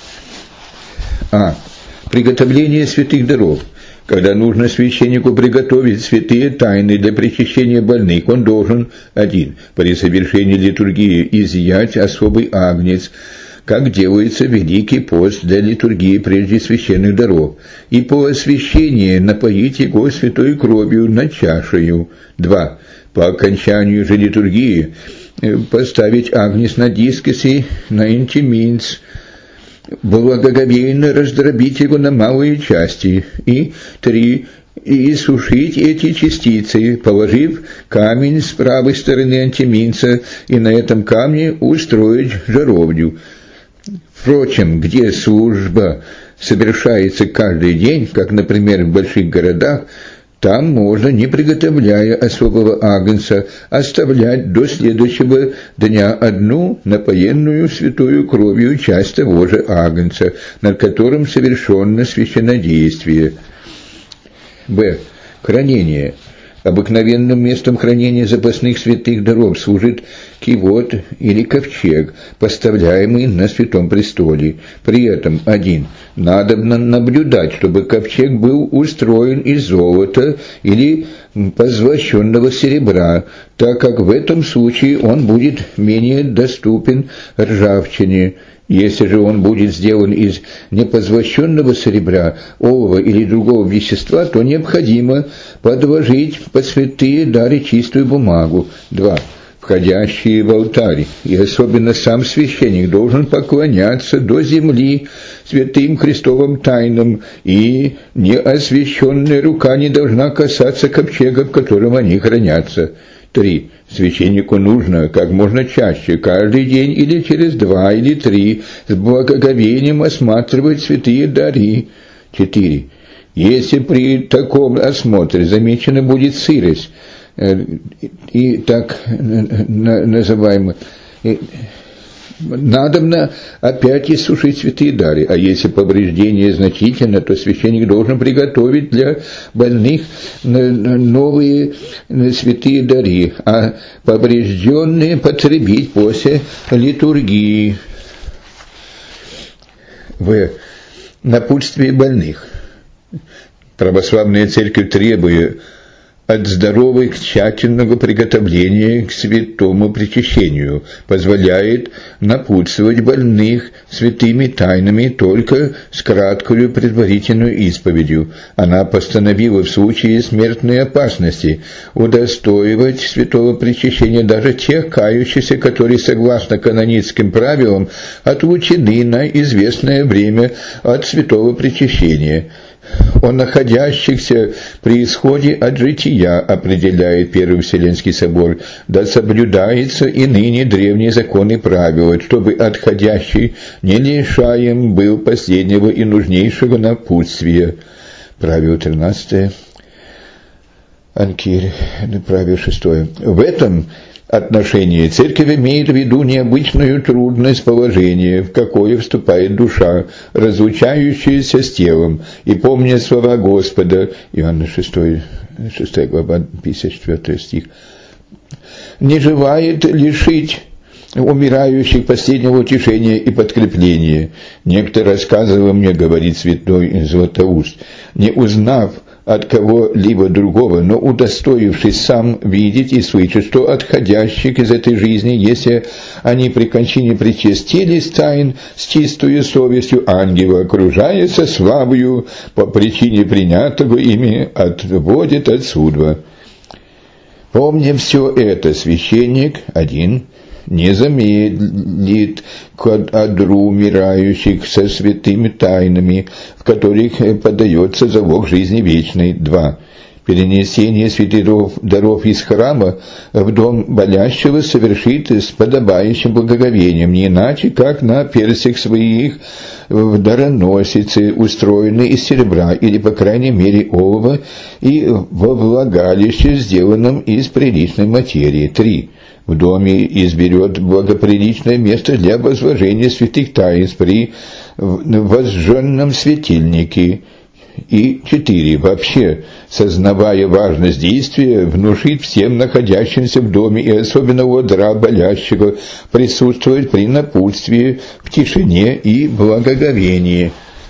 А. Приготовление святых даров. Когда нужно священнику приготовить святые тайны для причащения больных, он должен 1. При совершении литургии изъять особый агнец, как делается Великий пост для литургии прежде священных даров, и по освящении напоить его святой кровью над чашею. 2. По окончанию же литургии поставить агнец на дискосе, на интиминц, благоговейно раздробить его на малые части. И 3. И сушить эти частицы, положив камень с правой стороны антиминца, и на этом камне устроить жаровню. Впрочем, где служба совершается каждый день, как, например, в больших городах, там можно, не приготовляя особого агнца, оставлять до следующего дня одну напоенную святою кровью часть того же агнца, над которым совершенно священнодействие. Б. Хранение. Обыкновенным местом хранения запасных святых даров служит кивот или ковчег, поставляемый на святом престоле. При этом 1. Надобно наблюдать, чтобы ковчег был устроен из золота или позлощенного серебра, так как в этом случае он будет менее доступен ржавчине. Если же он будет сделан из непозвощенного серебра, олова или другого вещества, то необходимо подложить под святые дары чистую бумагу. 2. Входящие в алтарь, и особенно сам священник, должен поклоняться до земли святым Христовым тайнам, и неосвященная рука не должна касаться ковчега, в котором они хранятся. 3. Священнику нужно как можно чаще, каждый день или через 2 или 3, с благоговением осматривать святые дары. 4. Если при таком осмотре замечена будет сырость, и так называемая, надобно опять иссушить святые дары, а если повреждение значительно, то священник должен приготовить для больных новые святые дары, а поврежденные потребить после литургии. В. Напутствие больных. Православная церковь требует от здоровых тщательного приготовления к святому причащению, позволяет напутствовать больных святыми тайнами только с краткою предварительную исповедью. Она постановила в случае смертной опасности удостоивать святого причащения даже тех кающихся, которые, согласно каноническим правилам, отлучены на известное время от святого причащения. О находящихся при исходе от жития определяет Первый Вселенский собор, да соблюдается и ныне древние законы и правила, чтобы отходящий не лишаем был последнего и нужнейшего напутствия. Правило 13. Анкирь, правило 6. В этом отношении церковь имеет в виду необычную трудность положения, в какое вступает душа, разлучающаяся с телом, и помня слова Господа, Иоанна 6 глава, 54 стих, не желает лишить умирающих последнего утешения и подкрепления. Некто рассказывал мне, говорит святой Златоуст, не узнав от кого-либо другого, но удостоившись сам видеть и слышать, что отходящих из этой жизни, если они при кончине причастились тайн с чистою совестью, ангела, окружается славою по причине принятого ими, отводит отсюда. Помня все это, священник 1 не замедлит к одру умирающих со святыми тайнами, в которых подается залог жизни вечной. 2. Перенесение святых даров из храма в дом болящего совершит с подобающим благоговением, не иначе, как на перстях своих в дароносице, устроенной из серебра или, по крайней мере, олова, и во влагалище, сделанном из приличной материи. 3. В доме изберет благоприличное место для возложения святых таинств при возжженном светильнике. И 4. Вообще, сознавая важность действия, внушить всем находящимся в доме и особенно у одра болящего присутствовать при напутствии в тишине и благоговении.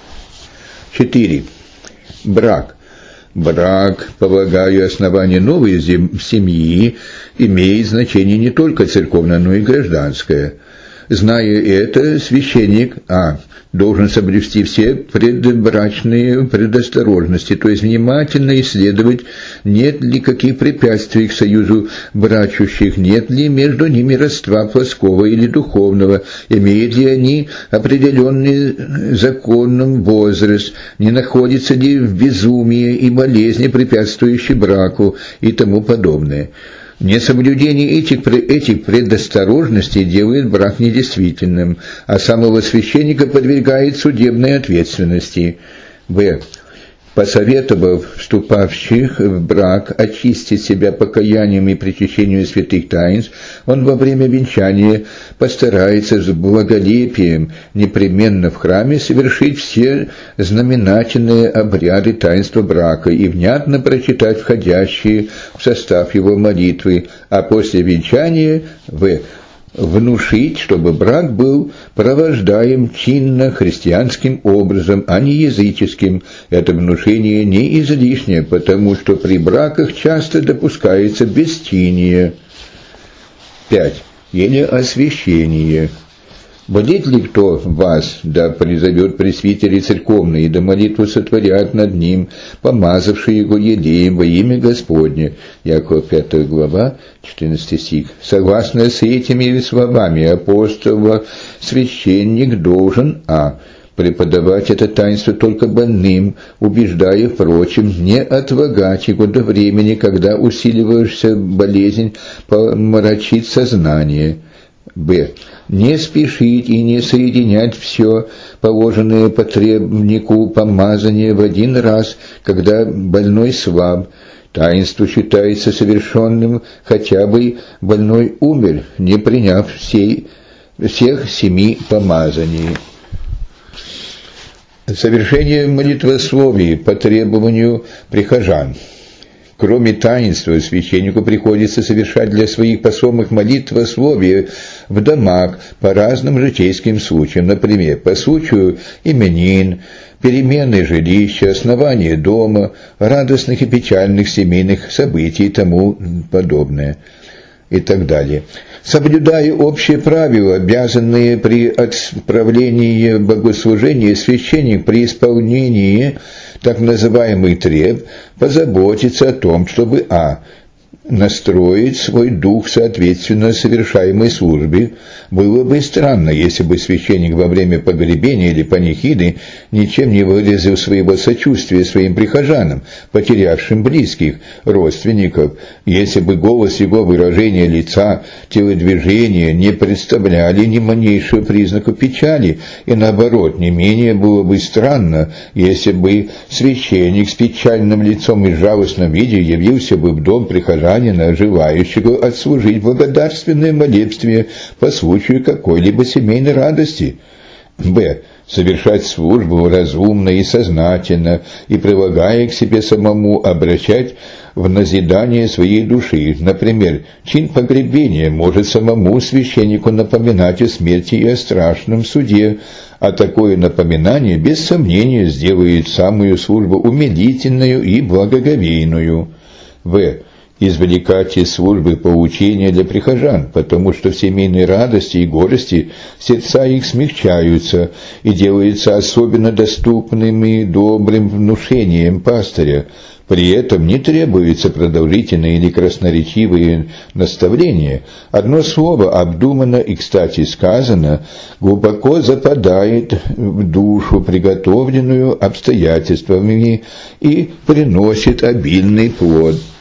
4. Брак. Брак, полагаю, основание новой семьи, имеет значение не только церковное, но и гражданское. Зная это, священник должен соблюсти все предбрачные предосторожности, то есть внимательно исследовать, нет ли каких препятствий к союзу брачущих, нет ли между ними родства плоского или духовного, имеют ли они определенный законным возраст, не находится ли в безумии и болезни, препятствующей браку и тому подобное. Несоблюдение этих предосторожностей делает брак недействительным, а самого священника подвергает судебной ответственности. В. Посоветовав вступавших в брак очистить себя покаянием и причащением святых таинств, он во время венчания постарается с благолепием непременно в храме совершить все знаменательные обряды таинства брака и внятно прочитать входящие в состав его молитвы, а после венчания внушить, чтобы брак был провождаем чинно христианским образом, а не языческим. Это внушение не излишнее, потому что при браках часто допускается бесчиние. 5. Или освящение. Будет ли кто вас, да призовет пресвитери церковные, да молитву сотворят над ним, помазавшие его елеем во имя Господне. Якова 5 глава, 14 стих. Согласно с этими словами апостола, священник должен преподавать это таинство только больным, убеждая, впрочем, не отвергать его до времени, когда усиливающаяся болезнь помрачит сознание. Б. Не спешить и не соединять все положенное потребнику помазание в один раз, когда больной слаб. Таинство считается совершенным, хотя бы больной умер, не приняв всех 7 помазаний. Совершение молитвословий по требованию прихожан. Кроме таинства, священнику приходится совершать для своих посомых молитвословия в домах по разным житейским случаям, например, по случаю именин, перемены жилища, основания дома, радостных и печальных семейных событий и тому подобное, и так далее. Соблюдая общие правила, обязанные при отправлении богослужения, священник при исполнении так называемый треб позаботиться о том, чтобы настроить свой дух соответственно совершаемой службе. Было бы странно, если бы священник во время погребения или панихиды ничем не выразил своего сочувствия своим прихожанам, потерявшим близких родственников, если бы голос его, выражение лица, телодвижения не представляли ни малейшего признака печали, и наоборот, не менее было бы странно, если бы священник с печальным лицом и жалостном виде явился бы в дом прихожан, желающего отслужить благодарственное молебствие по случаю какой-либо семейной радости. Б. Совершать службу разумно и сознательно, и прилагая к себе самому обращать в назидание своей души. Например, чин погребения может самому священнику напоминать о смерти и о страшном суде, а такое напоминание без сомнения сделает самую службу умилительную и благоговейную. В. Извлекать из службы поучения для прихожан, потому что в семейной радости и горести сердца их смягчаются и делаются особенно доступными добрым внушением пастыря. При этом не требуется продолжительные или красноречивые наставления. Одно слово обдуманно и, кстати, сказано, глубоко западает в душу, приготовленную обстоятельствами, и приносит обильный плод.